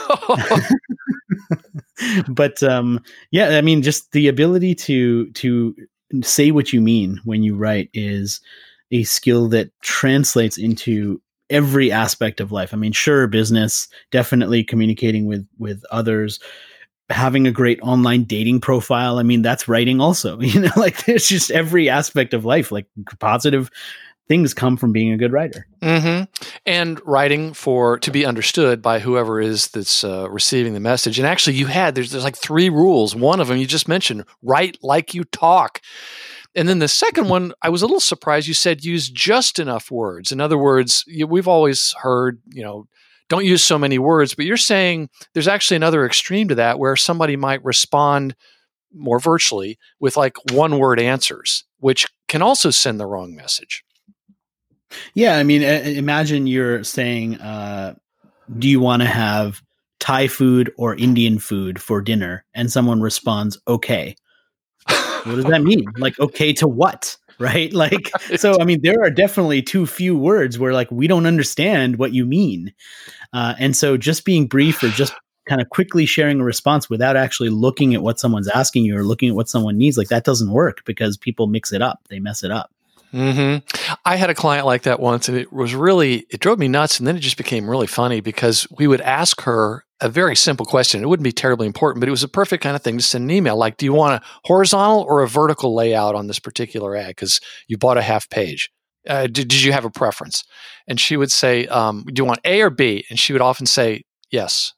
Speaker 2: yeah, I mean, just the ability to say what you mean when you write is a skill that translates into every aspect of life. I mean, sure, business, definitely communicating with others, having a great online dating profile. I mean, that's writing also, like there's just every aspect of life, like positive things come from being a good writer.
Speaker 4: Mm-hmm. And writing to be understood by whoever is that's receiving the message. And actually there's like 3 rules. One of them you just mentioned, write like you talk. And then the second one, I was a little surprised. You said use just enough words. In other words, we've always heard, don't use so many words, but you're saying there's actually another extreme to that where somebody might respond more virtually with like 1-word answers, which can also send the wrong message.
Speaker 2: Yeah, I mean, imagine you're saying, do you want to have Thai food or Indian food for dinner? And someone responds, okay. What does that mean? Like, okay to what? Right? Like, so, I mean, there are definitely too few words where like, we don't understand what you mean. And so just being brief or just kind of quickly sharing a response without actually looking at what someone's asking you or looking at what someone needs, like that doesn't work because people mix it up. They mess it up.
Speaker 4: Mm-hmm. I had a client like that once, and it drove me nuts. And then it just became really funny because we would ask her a very simple question. It wouldn't be terribly important, but it was a perfect kind of thing to send an email. Like, do you want a horizontal or a vertical layout on this particular ad? Because you bought a half page. Did you have a preference? And she would say, do you want A or B? And she would often say, yes.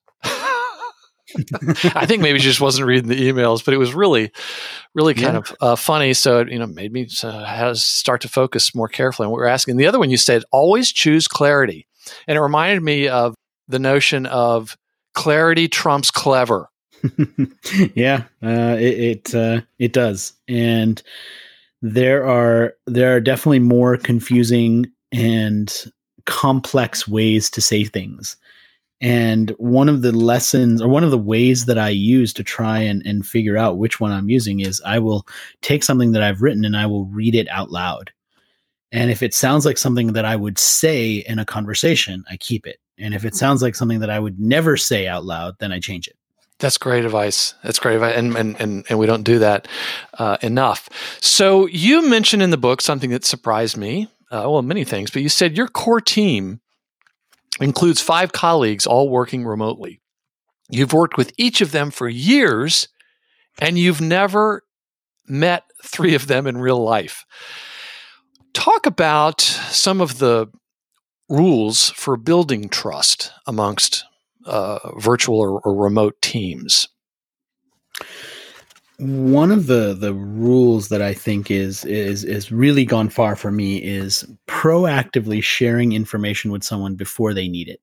Speaker 4: I think maybe she just wasn't reading the emails, but it was really, really kind of funny. So it made me start to focus more carefully on what we're asking. The other one you said, always choose clarity. And it reminded me of the notion of clarity trumps clever.
Speaker 2: Yeah, it does. And there are definitely more confusing and complex ways to say things. And one of the lessons or one of the ways that I use to try and figure out which one I'm using is I will take something that I've written and I will read it out loud. And if it sounds like something that I would say in a conversation, I keep it. And if it sounds like something that I would never say out loud, then I change it.
Speaker 4: That's great advice. And we don't do that enough. So you mentioned in the book something that surprised me. Many things, but you said your core team includes 5 colleagues all working remotely. You've worked with each of them for years, and you've never met 3 of them in real life. Talk about some of the rules for building trust amongst virtual or remote teams.
Speaker 2: One of the rules that I think is really gone far for me is proactively sharing information with someone before they need it.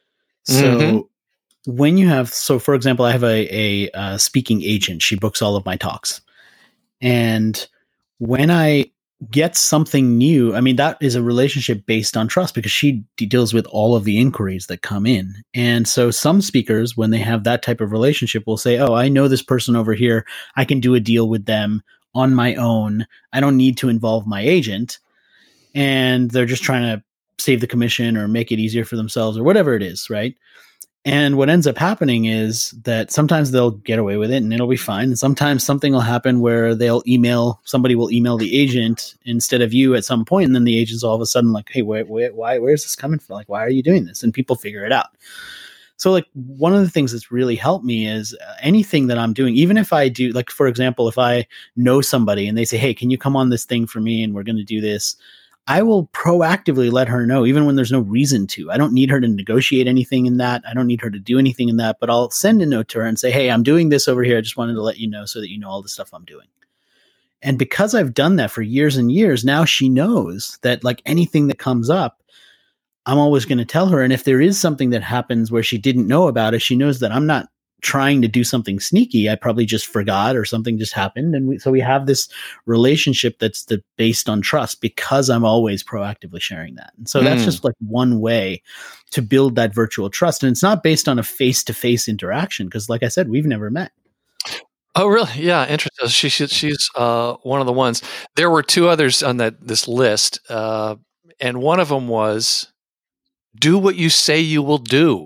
Speaker 2: So when you have, so for example, I have a speaking agent. She books all of my talks. And when I get something new, I mean, that is a relationship based on trust because she deals with all of the inquiries that come in. And so some speakers, when they have that type of relationship, will say, oh, I know this person over here. I can do a deal with them on my own. I don't need to involve my agent. And they're just trying to save the commission or make it easier for themselves or whatever it is, right? And what ends up happening is that sometimes they'll get away with it and it'll be fine. And sometimes something will happen where somebody will email the agent instead of you at some point. And then the agent's all of a sudden like, hey, where's this coming from? Like, why are you doing this? And people figure it out. So like one of the things that's really helped me is anything that I'm doing, even if I do, like, for example, if I know somebody and they say, hey, can you come on this thing for me? And we're going to do this. I will proactively let her know, even when there's no reason to. I don't need her to negotiate anything in that. I don't need her to do anything in that, but I'll send a note to her and say, hey, I'm doing this over here. I just wanted to let you know so that you know all the stuff I'm doing. And because I've done that for years and years, now she knows that like anything that comes up, I'm always going to tell her. And if there is something that happens where she didn't know about it, she knows that I'm not trying to do something sneaky. I probably just forgot or something just happened. And so we have this relationship that's based on trust because I'm always proactively sharing that. And so that's just like one way to build that virtual trust. And it's not based on a face-to-face interaction because like I said, we've never met.
Speaker 4: Oh, really? Yeah. Interesting. She's one of the ones. There were two others on this list. And one of them was do what you say you will do.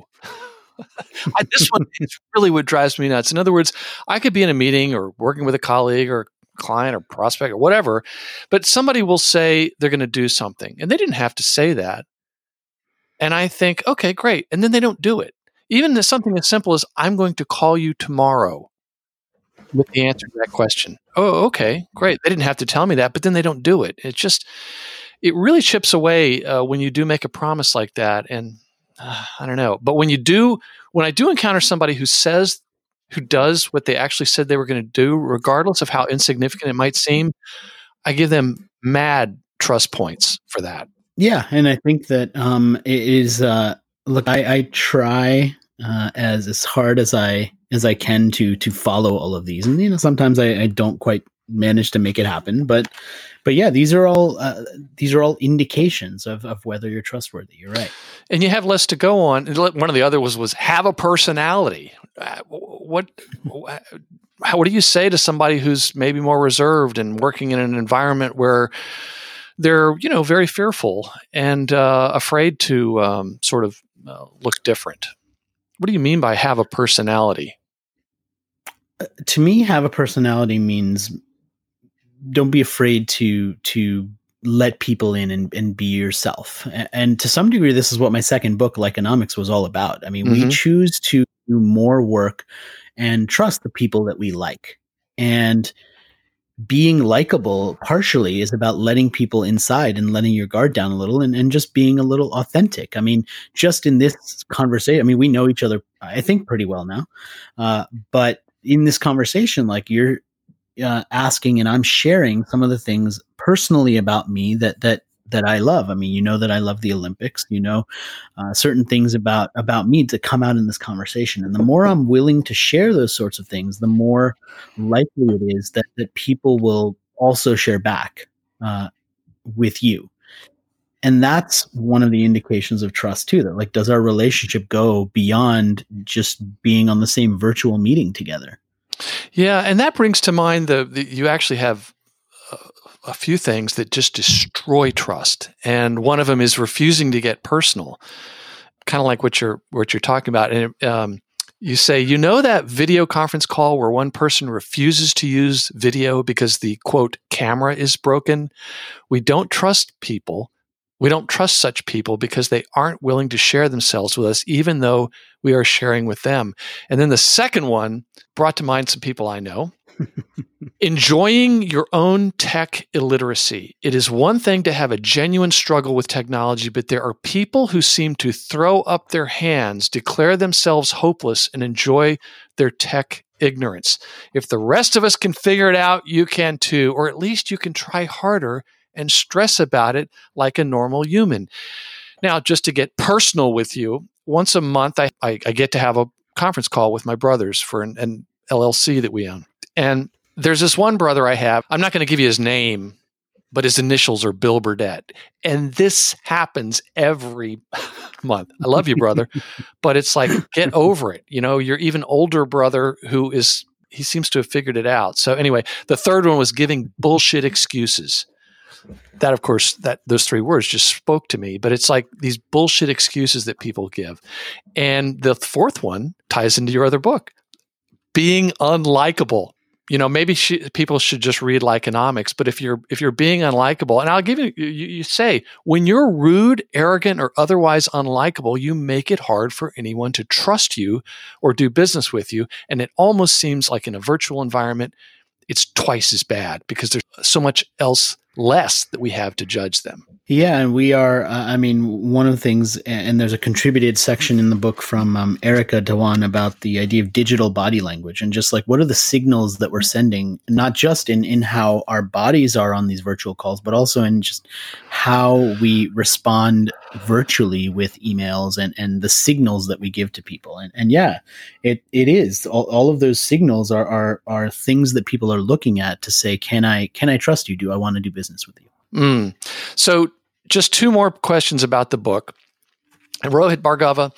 Speaker 4: This one is really what drives me nuts. In other words, I could be in a meeting or working with a colleague or client or prospect or whatever, but somebody will say they're going to do something and they didn't have to say that. And I think, okay, great. And then they don't do it. Even something as simple as I'm going to call you tomorrow with the answer to that question. Oh, okay, great. They didn't have to tell me that, but then they don't do it. It really chips away when you do make a promise like that. And I don't know. But when I do encounter somebody who does what they actually said they were going to do, regardless of how insignificant it might seem, I give them mad trust points for that.
Speaker 2: Yeah. And I think that it is, look, I try as hard as I can to follow all of these. And, sometimes I don't quite manage to make it happen, but yeah, these are all indications of whether you're trustworthy. You're right.
Speaker 4: And you have less to go on. One of the other was have a personality. What do you say to somebody who's maybe more reserved and working in an environment where they're, very fearful and afraid to sort of look different? What do you mean by have a personality?
Speaker 2: To me, have a personality means don't be afraid to let people in and be yourself. And to some degree, this is what my second book, Likeonomics, was all about. I mean, we choose to do more work and trust the people that we like. And being likable partially is about letting people inside and letting your guard down a little and just being a little authentic. I mean, just in this conversation, I mean, we know each other, I think, pretty well now. But in this conversation, like you're asking and I'm sharing some of the things personally about me that I love. I mean, that I love the Olympics, certain things about me to come out in this conversation. And the more I'm willing to share those sorts of things, the more likely it is that people will also share back with you. And that's one of the indications of trust too, that like, does our relationship go beyond just being on the same virtual meeting together?
Speaker 4: Yeah. And that brings to mind you actually have a few things that just destroy trust. And one of them is refusing to get personal, kind of like what you're talking about. And you say, that video conference call where one person refuses to use video because the quote camera is broken. We don't trust people. We don't trust such people because they aren't willing to share themselves with us, even though we are sharing with them. And then the second one brought to mind some people I know. Enjoying your own tech illiteracy. It is one thing to have a genuine struggle with technology, but there are people who seem to throw up their hands, declare themselves hopeless, and enjoy their tech ignorance. If the rest of us can figure it out, you can too, or at least you can try harder and stress about it like a normal human. Now, just to get personal with you, once a month, I get to have a conference call with my brothers for an LLC that we own. And there's this one brother I have. I'm not going to give you his name, but his initials are Bill Burdett. And this happens every month. I love you, brother. But it's like, get over it. Your even older brother he seems to have figured it out. So anyway, the third one was giving bullshit excuses. That, of course, those three words just spoke to me, but it's like these bullshit excuses that people give. And the fourth one ties into your other book, being unlikable. Maybe people should just read Likeonomics, but if you're being unlikable, and I'll give you say, when you're rude, arrogant, or otherwise unlikable, you make it hard for anyone to trust you or do business with you. And it almost seems like in a virtual environment, it's twice as bad because there's so much else less that we have to judge them.
Speaker 2: Yeah, and we are, one of the things, and there's a contributed section in the book from Erica Dhawan about the idea of digital body language and just like what are the signals that we're sending, not just in how our bodies are on these virtual calls, but also in just how we respond virtually with emails and the signals that we give to people. And yeah, it is. All of those signals are things that people are looking at to say, can I trust you? Do I want to do business with you?
Speaker 4: So just two more questions about the book. And Rohit Bhargava,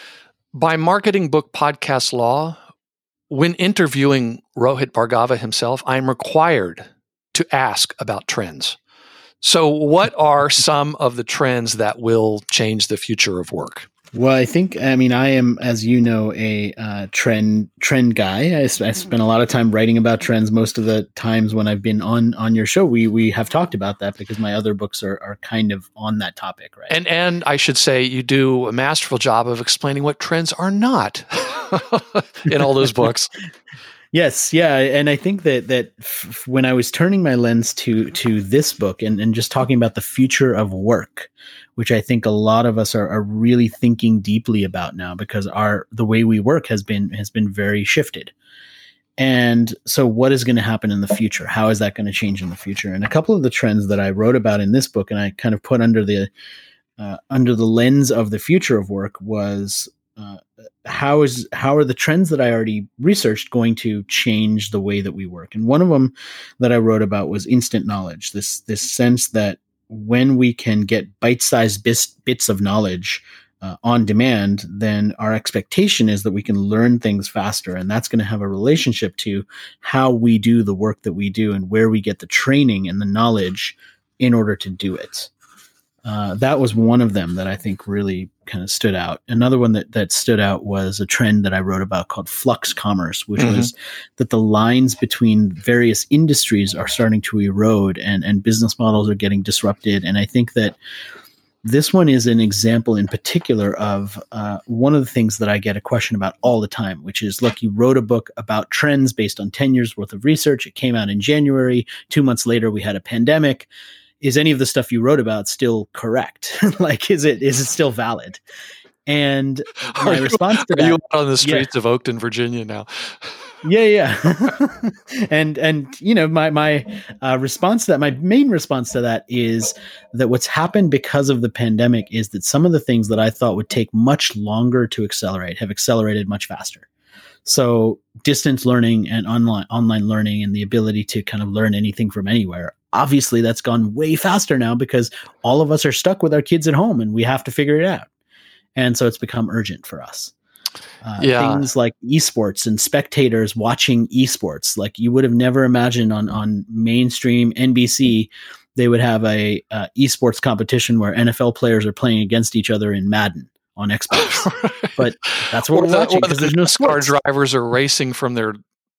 Speaker 4: by marketing book podcast law, when interviewing Rohit Bhargava himself, I'm required to ask about trends. So what are some of the trends that will change the future of work?
Speaker 2: Well, I am, as you know, a trend guy. I spent a lot of time writing about trends. Most of the times when I've been on your show, we have talked about that because my other books are kind of on that topic, right?
Speaker 4: And I should say you do a masterful job of explaining what trends are not in all those books.
Speaker 2: Yes, yeah, and I think that when I was turning my lens to this book and just talking about the future of work, which I think a lot of us are really thinking deeply about now because the way we work has been very shifted. And so what is going to happen in the future? How is that going to change in the future? And a couple of the trends that I wrote about in this book and I kind of put under the lens of the future of work was how are the trends that I already researched going to change the way that we work? And one of them that I wrote about was instant knowledge. This sense that when we can get bite-sized bits of knowledge on demand, then our expectation is that we can learn things faster. And that's going to have a relationship to how we do the work that we do and where we get the training and the knowledge in order to do it. That was one of them that I think really kind of stood out. Another one that stood out was a trend that I wrote about called flux commerce, which was that the lines between various industries are starting to erode and business models are getting disrupted. And I think that this one is an example in particular of one of the things that I get a question about all the time, which is, look, you wrote a book about trends based on 10 years worth of research. It came out in January. 2 months later, we had a pandemic. Is any of the stuff you wrote about still correct? Like, is it still valid? And my response to that—
Speaker 4: Are you out on the streets of Oakton, Virginia now?
Speaker 2: Yeah. and my response to that, my main response to that is that what's happened because of the pandemic is that some of the things that I thought would take much longer to accelerate have accelerated much faster. So distance learning and online learning and the ability to kind of learn anything from anywhere, obviously that's gone way faster now because all of us are stuck with our kids at home and we have to figure it out. And so it's become urgent for us. Things like esports and spectators watching esports, like you would have never imagined on mainstream NBC, they would have a esports competition where NFL players are playing against each other in Madden on Xbox. But that's what we're watching because there's no sports.
Speaker 4: Car drivers are racing from their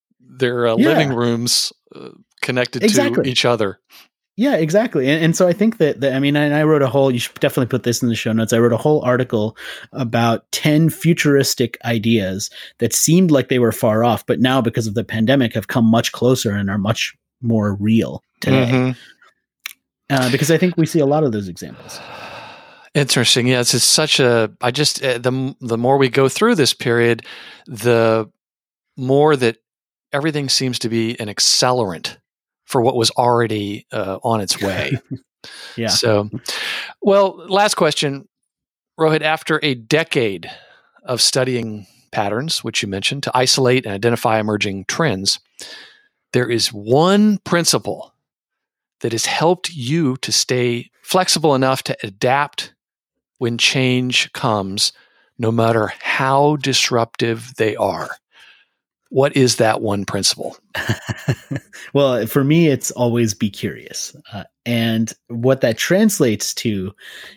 Speaker 4: living rooms connected to each other.
Speaker 2: Yeah, exactly. And so I think that I wrote you should definitely put this in the show notes. I wrote a whole article about 10 futuristic ideas that seemed like they were far off, but now because of the pandemic have come much closer and are much more real today. Because I think we see a lot of those examples.
Speaker 4: Interesting. Yeah, it's such the more we go through this period, the more that everything seems to be an accelerant for what was already on its way.
Speaker 2: Yeah.
Speaker 4: So, well, last question, Rohit. After a decade of studying patterns, which you mentioned, to isolate and identify emerging trends, there is one principle that has helped you to stay flexible enough to adapt when change comes, no matter how disruptive they are. What is that one principle?
Speaker 2: Well, for me, it's always be curious. And what that translates to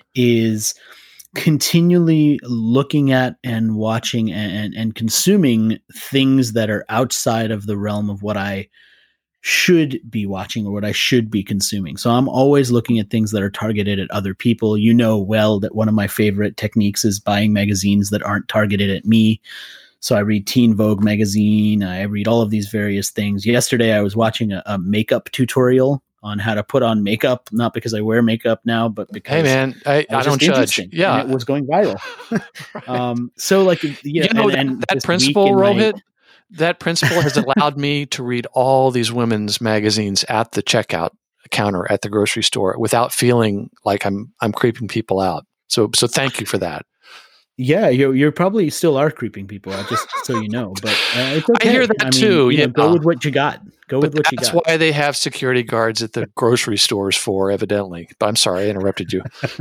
Speaker 2: is continually looking at and watching and consuming things that are outside of the realm of what I should be watching or what I should be consuming. So I'm always looking at things that are targeted at other people. You know well that one of my favorite techniques is buying magazines that aren't targeted at me. So I read Teen Vogue magazine. I read all of these various things. Yesterday, I was watching a makeup tutorial on how to put on makeup, not because I wear makeup now, but because
Speaker 4: hey man, I don't judge. Yeah,
Speaker 2: and it was going viral.
Speaker 4: Right.
Speaker 2: So like, yeah,
Speaker 4: you know, that principle, Rohit, that principle has allowed me to read all these women's magazines at the checkout counter at the grocery store without feeling like I'm creeping people out. So thank you for that.
Speaker 2: Yeah, you're probably still are creeping people out, just so you know. But it's okay.
Speaker 4: I hear that too.
Speaker 2: You know, go with what you got. Go with what you got.
Speaker 4: That's why they have security guards at the grocery stores for, evidently. But I'm sorry, I interrupted you.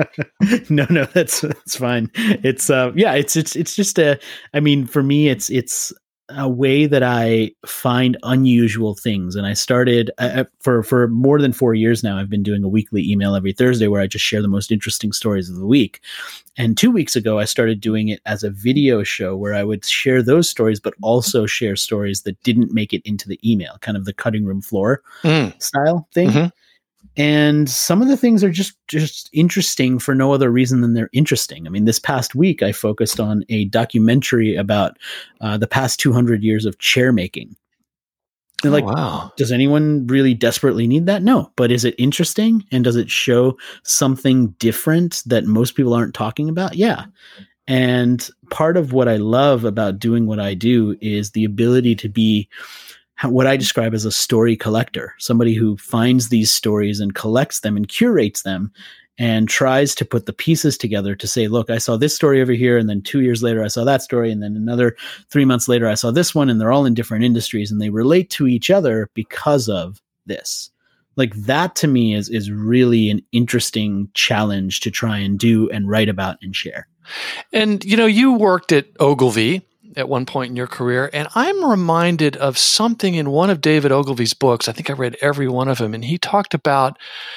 Speaker 2: No, that's fine. It's it's just I mean, for me, it's a way that I find unusual things. And I started for more than 4 years now. I've been doing a weekly email every Thursday where I just share the most interesting stories of the week. And 2 weeks ago, I started doing it as a video show where I would share those stories, but also share stories that didn't make it into the email, kind of the cutting room floor style thing. Mm-hmm. And some of the things are just interesting for no other reason than they're interesting. I mean, this past week, I focused on a documentary about the past 200 years of chair making. And wow. Does anyone really desperately need that? No. But is it interesting? And does it show something different that most people aren't talking about? Yeah. And part of what I love about doing what I do is the ability to be what I describe as a story collector, somebody who finds these stories and collects them and curates them and tries to put the pieces together to say, look, I saw this story over here. And then 2 years later, I saw that story. And then another 3 months later, I saw this one, and they're all in different industries and they relate to each other because of this. Like that to me is really an interesting challenge to try and do and write about and share.
Speaker 4: And, you know, you worked at Ogilvy at one point in your career, and I'm reminded of something in one of David Ogilvy's books. I think I read every one of them, and he talked about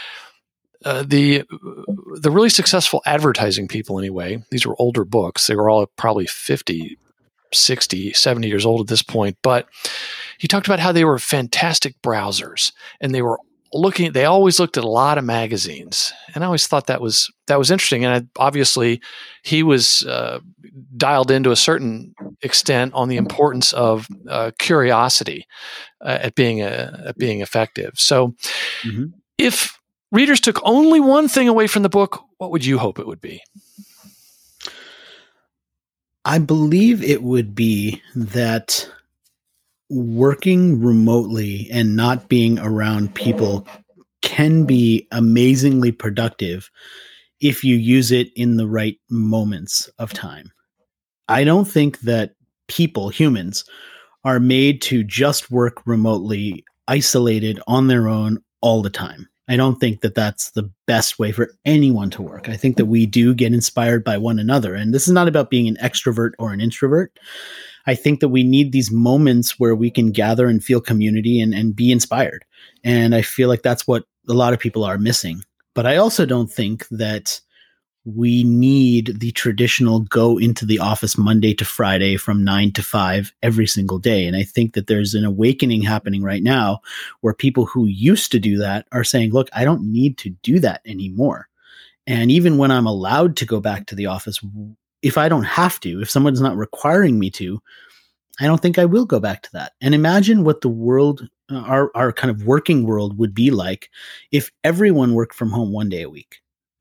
Speaker 4: the really successful advertising people anyway. These were older books. They were all probably 50, 60, 70 years old at this point, but he talked about how they were fantastic browsers, and they always looked at a lot of magazines. And I always thought that was interesting. And obviously he was dialed into a certain extent on the importance of curiosity at being effective. So if readers took only one thing away from the book, what would you hope it would be?
Speaker 2: I believe it would be that working remotely and not being around people can be amazingly productive if you use it in the right moments of time. I don't think that humans, are made to just work remotely, isolated on their own all the time. I don't think that that's the best way for anyone to work. I think that we do get inspired by one another. And this is not about being an extrovert or an introvert. I think that we need these moments where we can gather and feel community and be inspired. And I feel like that's what a lot of people are missing. But I also don't think that we need the traditional go into the office Monday to Friday from 9 to 5 every single day. And I think that there's an awakening happening right now where people who used to do that are saying, look, I don't need to do that anymore. And even when I'm allowed to go back to the office, if I don't have to, if someone's not requiring me to, I don't think I will go back to that. And imagine what the world, our kind of working world would be like if everyone worked from home one day a week.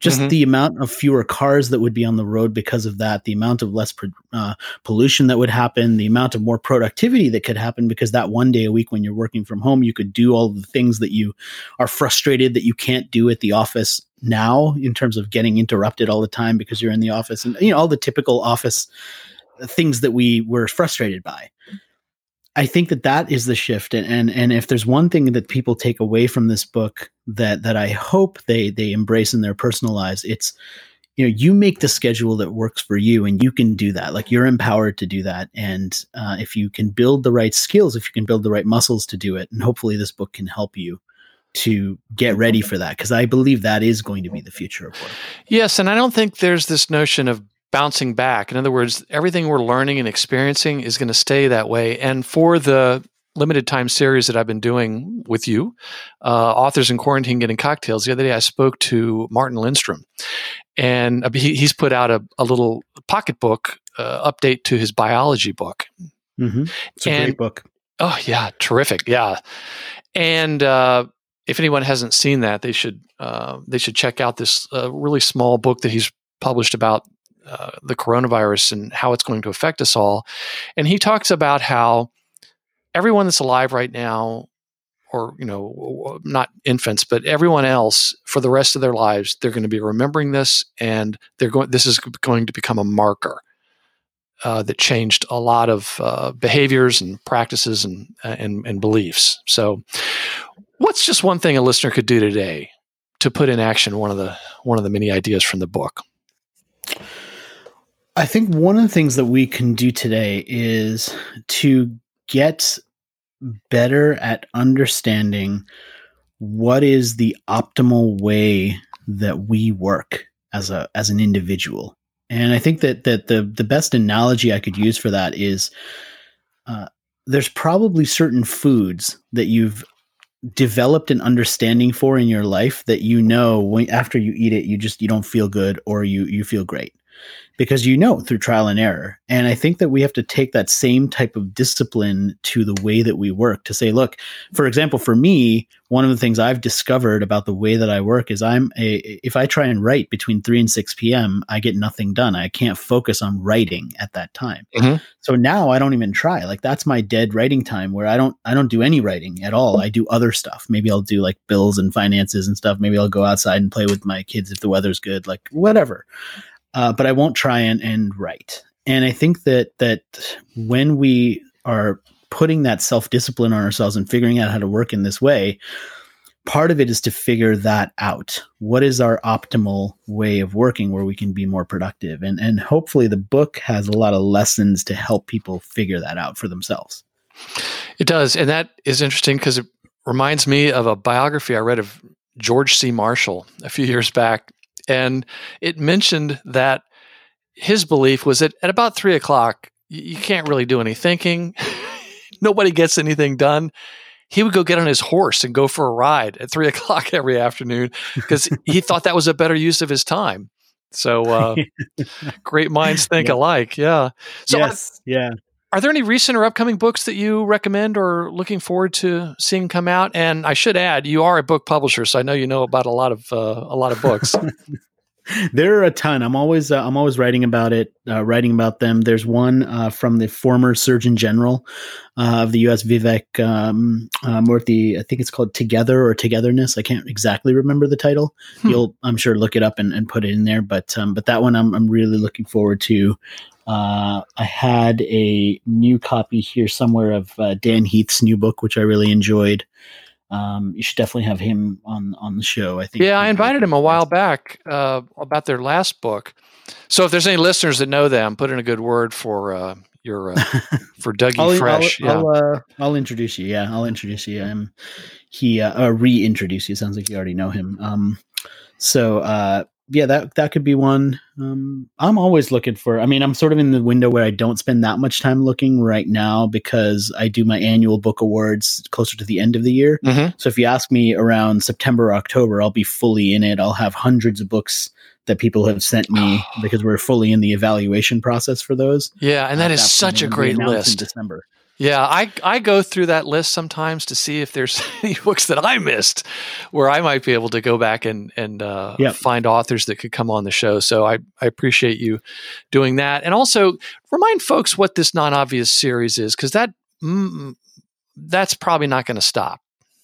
Speaker 2: Just the amount of fewer cars that would be on the road because of that, the amount of less pollution that would happen, the amount of more productivity that could happen because that one day a week when you're working from home, you could do all the things that you are frustrated that you can't do at the office now, in terms of getting interrupted all the time because you're in the office, and all the typical office things that we were frustrated by. I think that is the shift. And if there's one thing that people take away from this book that I hope they embrace in their personal lives, it's, you make the schedule that works for you, and you can do that. Like, you're empowered to do that. And if you can build the right skills, if you can build the right muscles to do it, and hopefully this book can help you to get ready for that, because I believe that is going to be the future of work.
Speaker 4: Yes. And I don't think there's this notion of bouncing back. In other words, everything we're learning and experiencing is going to stay that way. And for the limited time series that I've been doing with you, Authors in Quarantine Getting Cocktails, the other day I spoke to Martin Lindstrom, and he's put out a little pocketbook update to his biology book.
Speaker 2: Mm-hmm. It's a great book.
Speaker 4: Oh, yeah. Terrific. Yeah. And if anyone hasn't seen that, they should check out this really small book that he's published about the coronavirus and how it's going to affect us all. And he talks about how everyone that's alive right now, or, not infants, but everyone else for the rest of their lives, they're going to be remembering this, and this is going to become a marker that changed a lot of behaviors and practices and beliefs. So what's just one thing a listener could do today to put in action one of the many ideas from the book?
Speaker 2: I think one of the things that we can do today is to get better at understanding what is the optimal way that we work as an individual. And I think that the best analogy I could use for that is there's probably certain foods that you've developed an understanding for in your life that after you eat it, you don't feel good, or you feel great. Because through trial and error. And I think that we have to take that same type of discipline to the way that we work, to say, look, for example, for me, one of the things I've discovered about the way that I work is if I try and write between 3 and 6 p.m., I get nothing done. I can't focus on writing at that time. Mm-hmm. So now I don't even try. Like, that's my dead writing time, where I don't do any writing at all. I do other stuff. Maybe I'll do like bills and finances and stuff. Maybe I'll go outside and play with my kids if the weather's good, like whatever. But I won't try and write. And I think that when we are putting that self-discipline on ourselves and figuring out how to work in this way, part of it is to figure that out. What is our optimal way of working where we can be more productive? And hopefully the book has a lot of lessons to help people figure that out for themselves.
Speaker 4: It does. And that is interesting because it reminds me of a biography I read of George C. Marshall a few years back. And it mentioned that his belief was that at about 3 o'clock, you can't really do any thinking. Nobody gets anything done. He would go get on his horse and go for a ride at 3 o'clock every afternoon because he thought that was a better use of his time. So great minds think alike. Yeah. So
Speaker 2: yes.
Speaker 4: Are there any recent or upcoming books that you recommend or looking forward to seeing come out? And I should add, you are a book publisher, so I know you know about a lot of books.
Speaker 2: There are a ton. I'm always writing about it, writing about them. There's one from the former Surgeon General of the U.S., Vivek Murthy. I think it's called Together or Togetherness. I can't exactly remember the title. You'll, I'm sure, look it up and put it in there. But that one I'm really looking forward to. I had a new copy here somewhere of Dan Heath's new book, which I really enjoyed. You should definitely have him on the show, I think.
Speaker 4: Yeah, I invited him a while back about their last book. So if there's any listeners that know them, put in a good word for for Dougie Fresh.
Speaker 2: I'll introduce you. Yeah, I'll introduce you. He reintroduce you. Sounds like you already know him. Yeah, that could be one. I'm always looking for, I'm sort of in the window where I don't spend that much time looking right now because I do my annual book awards closer to the end of the year. Mm-hmm. So if you ask me around September or October, I'll be fully in it. I'll have hundreds of books that people have sent me because we're fully in the evaluation process for those.
Speaker 4: Yeah. And that is such a great list.
Speaker 2: In December.
Speaker 4: Yeah, I go through that list sometimes to see if there's any books that I missed where I might be able to go back and find authors that could come on the show. So I appreciate you doing that. And also remind folks what this Non-Obvious series is, because that's probably not going to stop.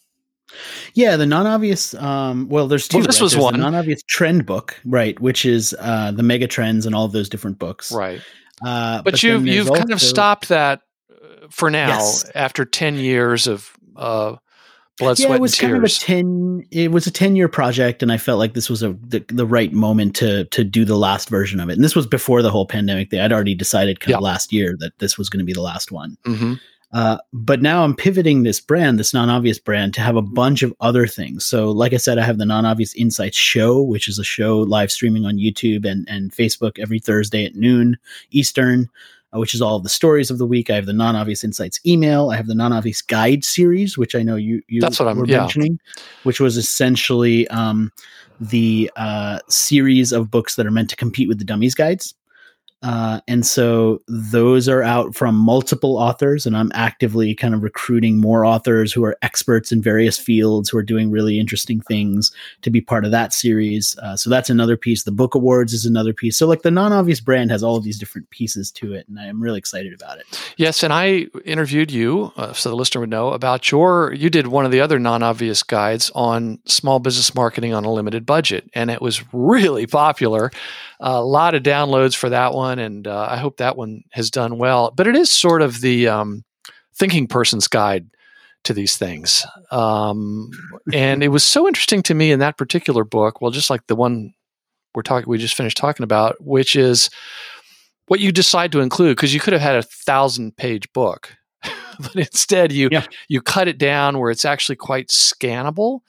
Speaker 2: Yeah, the Non-Obvious, there's two.
Speaker 4: Well, this was one.
Speaker 2: The Non-Obvious trend book, right, which is the mega trends and all of those different books.
Speaker 4: Right. But you've kind of stopped that for now, after 10 years of blood, sweat,
Speaker 2: it was
Speaker 4: and tears.
Speaker 2: It was a 10-year project, and I felt like this was the right moment to do the last version of it. And this was before the whole pandemic thing. I'd already decided of last year that this was going to be the last one.
Speaker 4: Mm-hmm.
Speaker 2: But now I'm pivoting this Non-Obvious brand, to have a bunch of other things. So like I said, I have the Non-Obvious Insights show, which is a show live streaming on YouTube and Facebook every Thursday at noon Eastern, which is all of the stories of the week. I have the Non-Obvious Insights email. I have the Non-Obvious Guide series, which I know you
Speaker 4: That's what
Speaker 2: were mentioning, which was essentially the series of books that are meant to compete with the Dummies Guides. And so those are out from multiple authors, and I'm actively kind of recruiting more authors who are experts in various fields, who are doing really interesting things, to be part of that series. So that's another piece. The book awards is another piece. So like the Non-Obvious brand has all of these different pieces to it, and I'm really excited about it. Yes.
Speaker 4: And I interviewed you, so the listener would know about you did one of the other Non-Obvious guides on small business marketing on a limited budget, and it was really popular. A lot of downloads for that one, and I hope that one has done well. But it is sort of the thinking person's guide to these things. And it was so interesting to me in that particular book, well, just like the one we just finished talking about, which is what you decide to include, because you could have had a 1,000-page book, but instead you cut it down where it's actually quite scannable.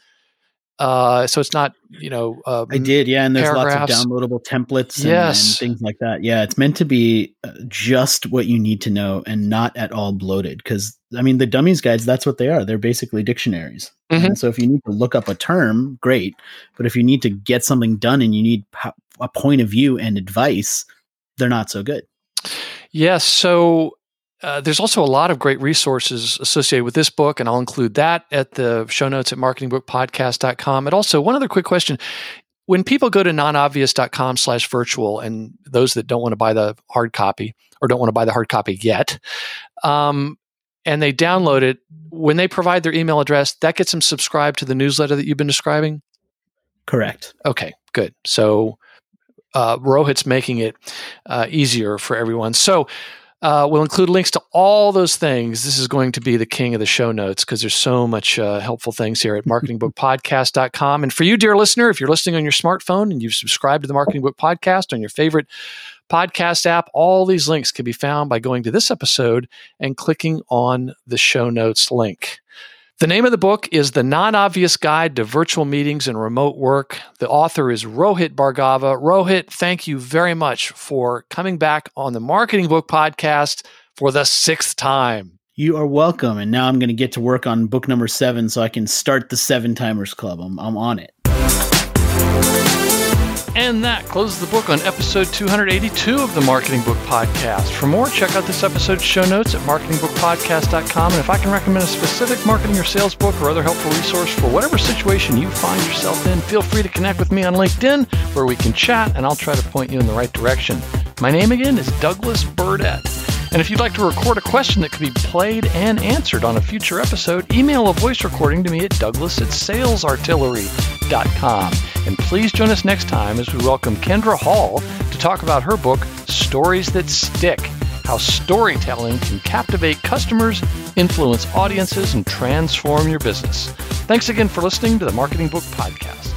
Speaker 4: So it's not,
Speaker 2: I did. Yeah. And there's
Speaker 4: paragraphs.
Speaker 2: Lots of downloadable templates and things like that. Yeah. It's meant to be just what you need to know and not at all bloated. Because the Dummies Guides, that's what they are. They're basically dictionaries. Mm-hmm. And so if you need to look up a term, great. But if you need to get something done and you need a point of view and advice, they're not so good.
Speaker 4: Yes. So there's also a lot of great resources associated with this book, and I'll include that at the show notes at marketingbookpodcast.com. And also, one other quick question. When people go to nonobvious.com/virtual, and those that don't want to buy the hard copy or don't want to buy the hard copy yet, and they download it, when they provide their email address, that gets them subscribed to the newsletter that you've been describing?
Speaker 2: Correct.
Speaker 4: Okay, good. So Rohit's making it easier for everyone. So we'll include links to all those things. This is going to be the king of the show notes because there's so much helpful things here at marketingbookpodcast.com. And for you, dear listener, if you're listening on your smartphone and you've subscribed to the Marketing Book Podcast on your favorite podcast app, all these links can be found by going to this episode and clicking on the show notes link. The name of the book is The Non-Obvious Guide to Virtual Meetings and Remote Work. The author is Rohit Bhargava. Rohit, thank you very much for coming back on the Marketing Book Podcast for the 6th time.
Speaker 2: You are welcome. And now I'm going to get to work on book number 7 so I can start the 7-Timers Club. I'm on it.
Speaker 4: And that closes the book on episode 282 of the Marketing Book Podcast. For more, check out this episode's show notes at marketingbookpodcast.com. And if I can recommend a specific marketing or sales book or other helpful resource for whatever situation you find yourself in, feel free to connect with me on LinkedIn where we can chat and I'll try to point you in the right direction. My name again is Douglas Burdett. And if you'd like to record a question that could be played and answered on a future episode, email a voice recording to me at douglas@salesartillery.com. And please join us next time as we welcome Kendra Hall to talk about her book, Stories That Stick: How Storytelling Can Captivate Customers, Influence Audiences, and Transform Your Business. Thanks again for listening to the Marketing Book Podcast.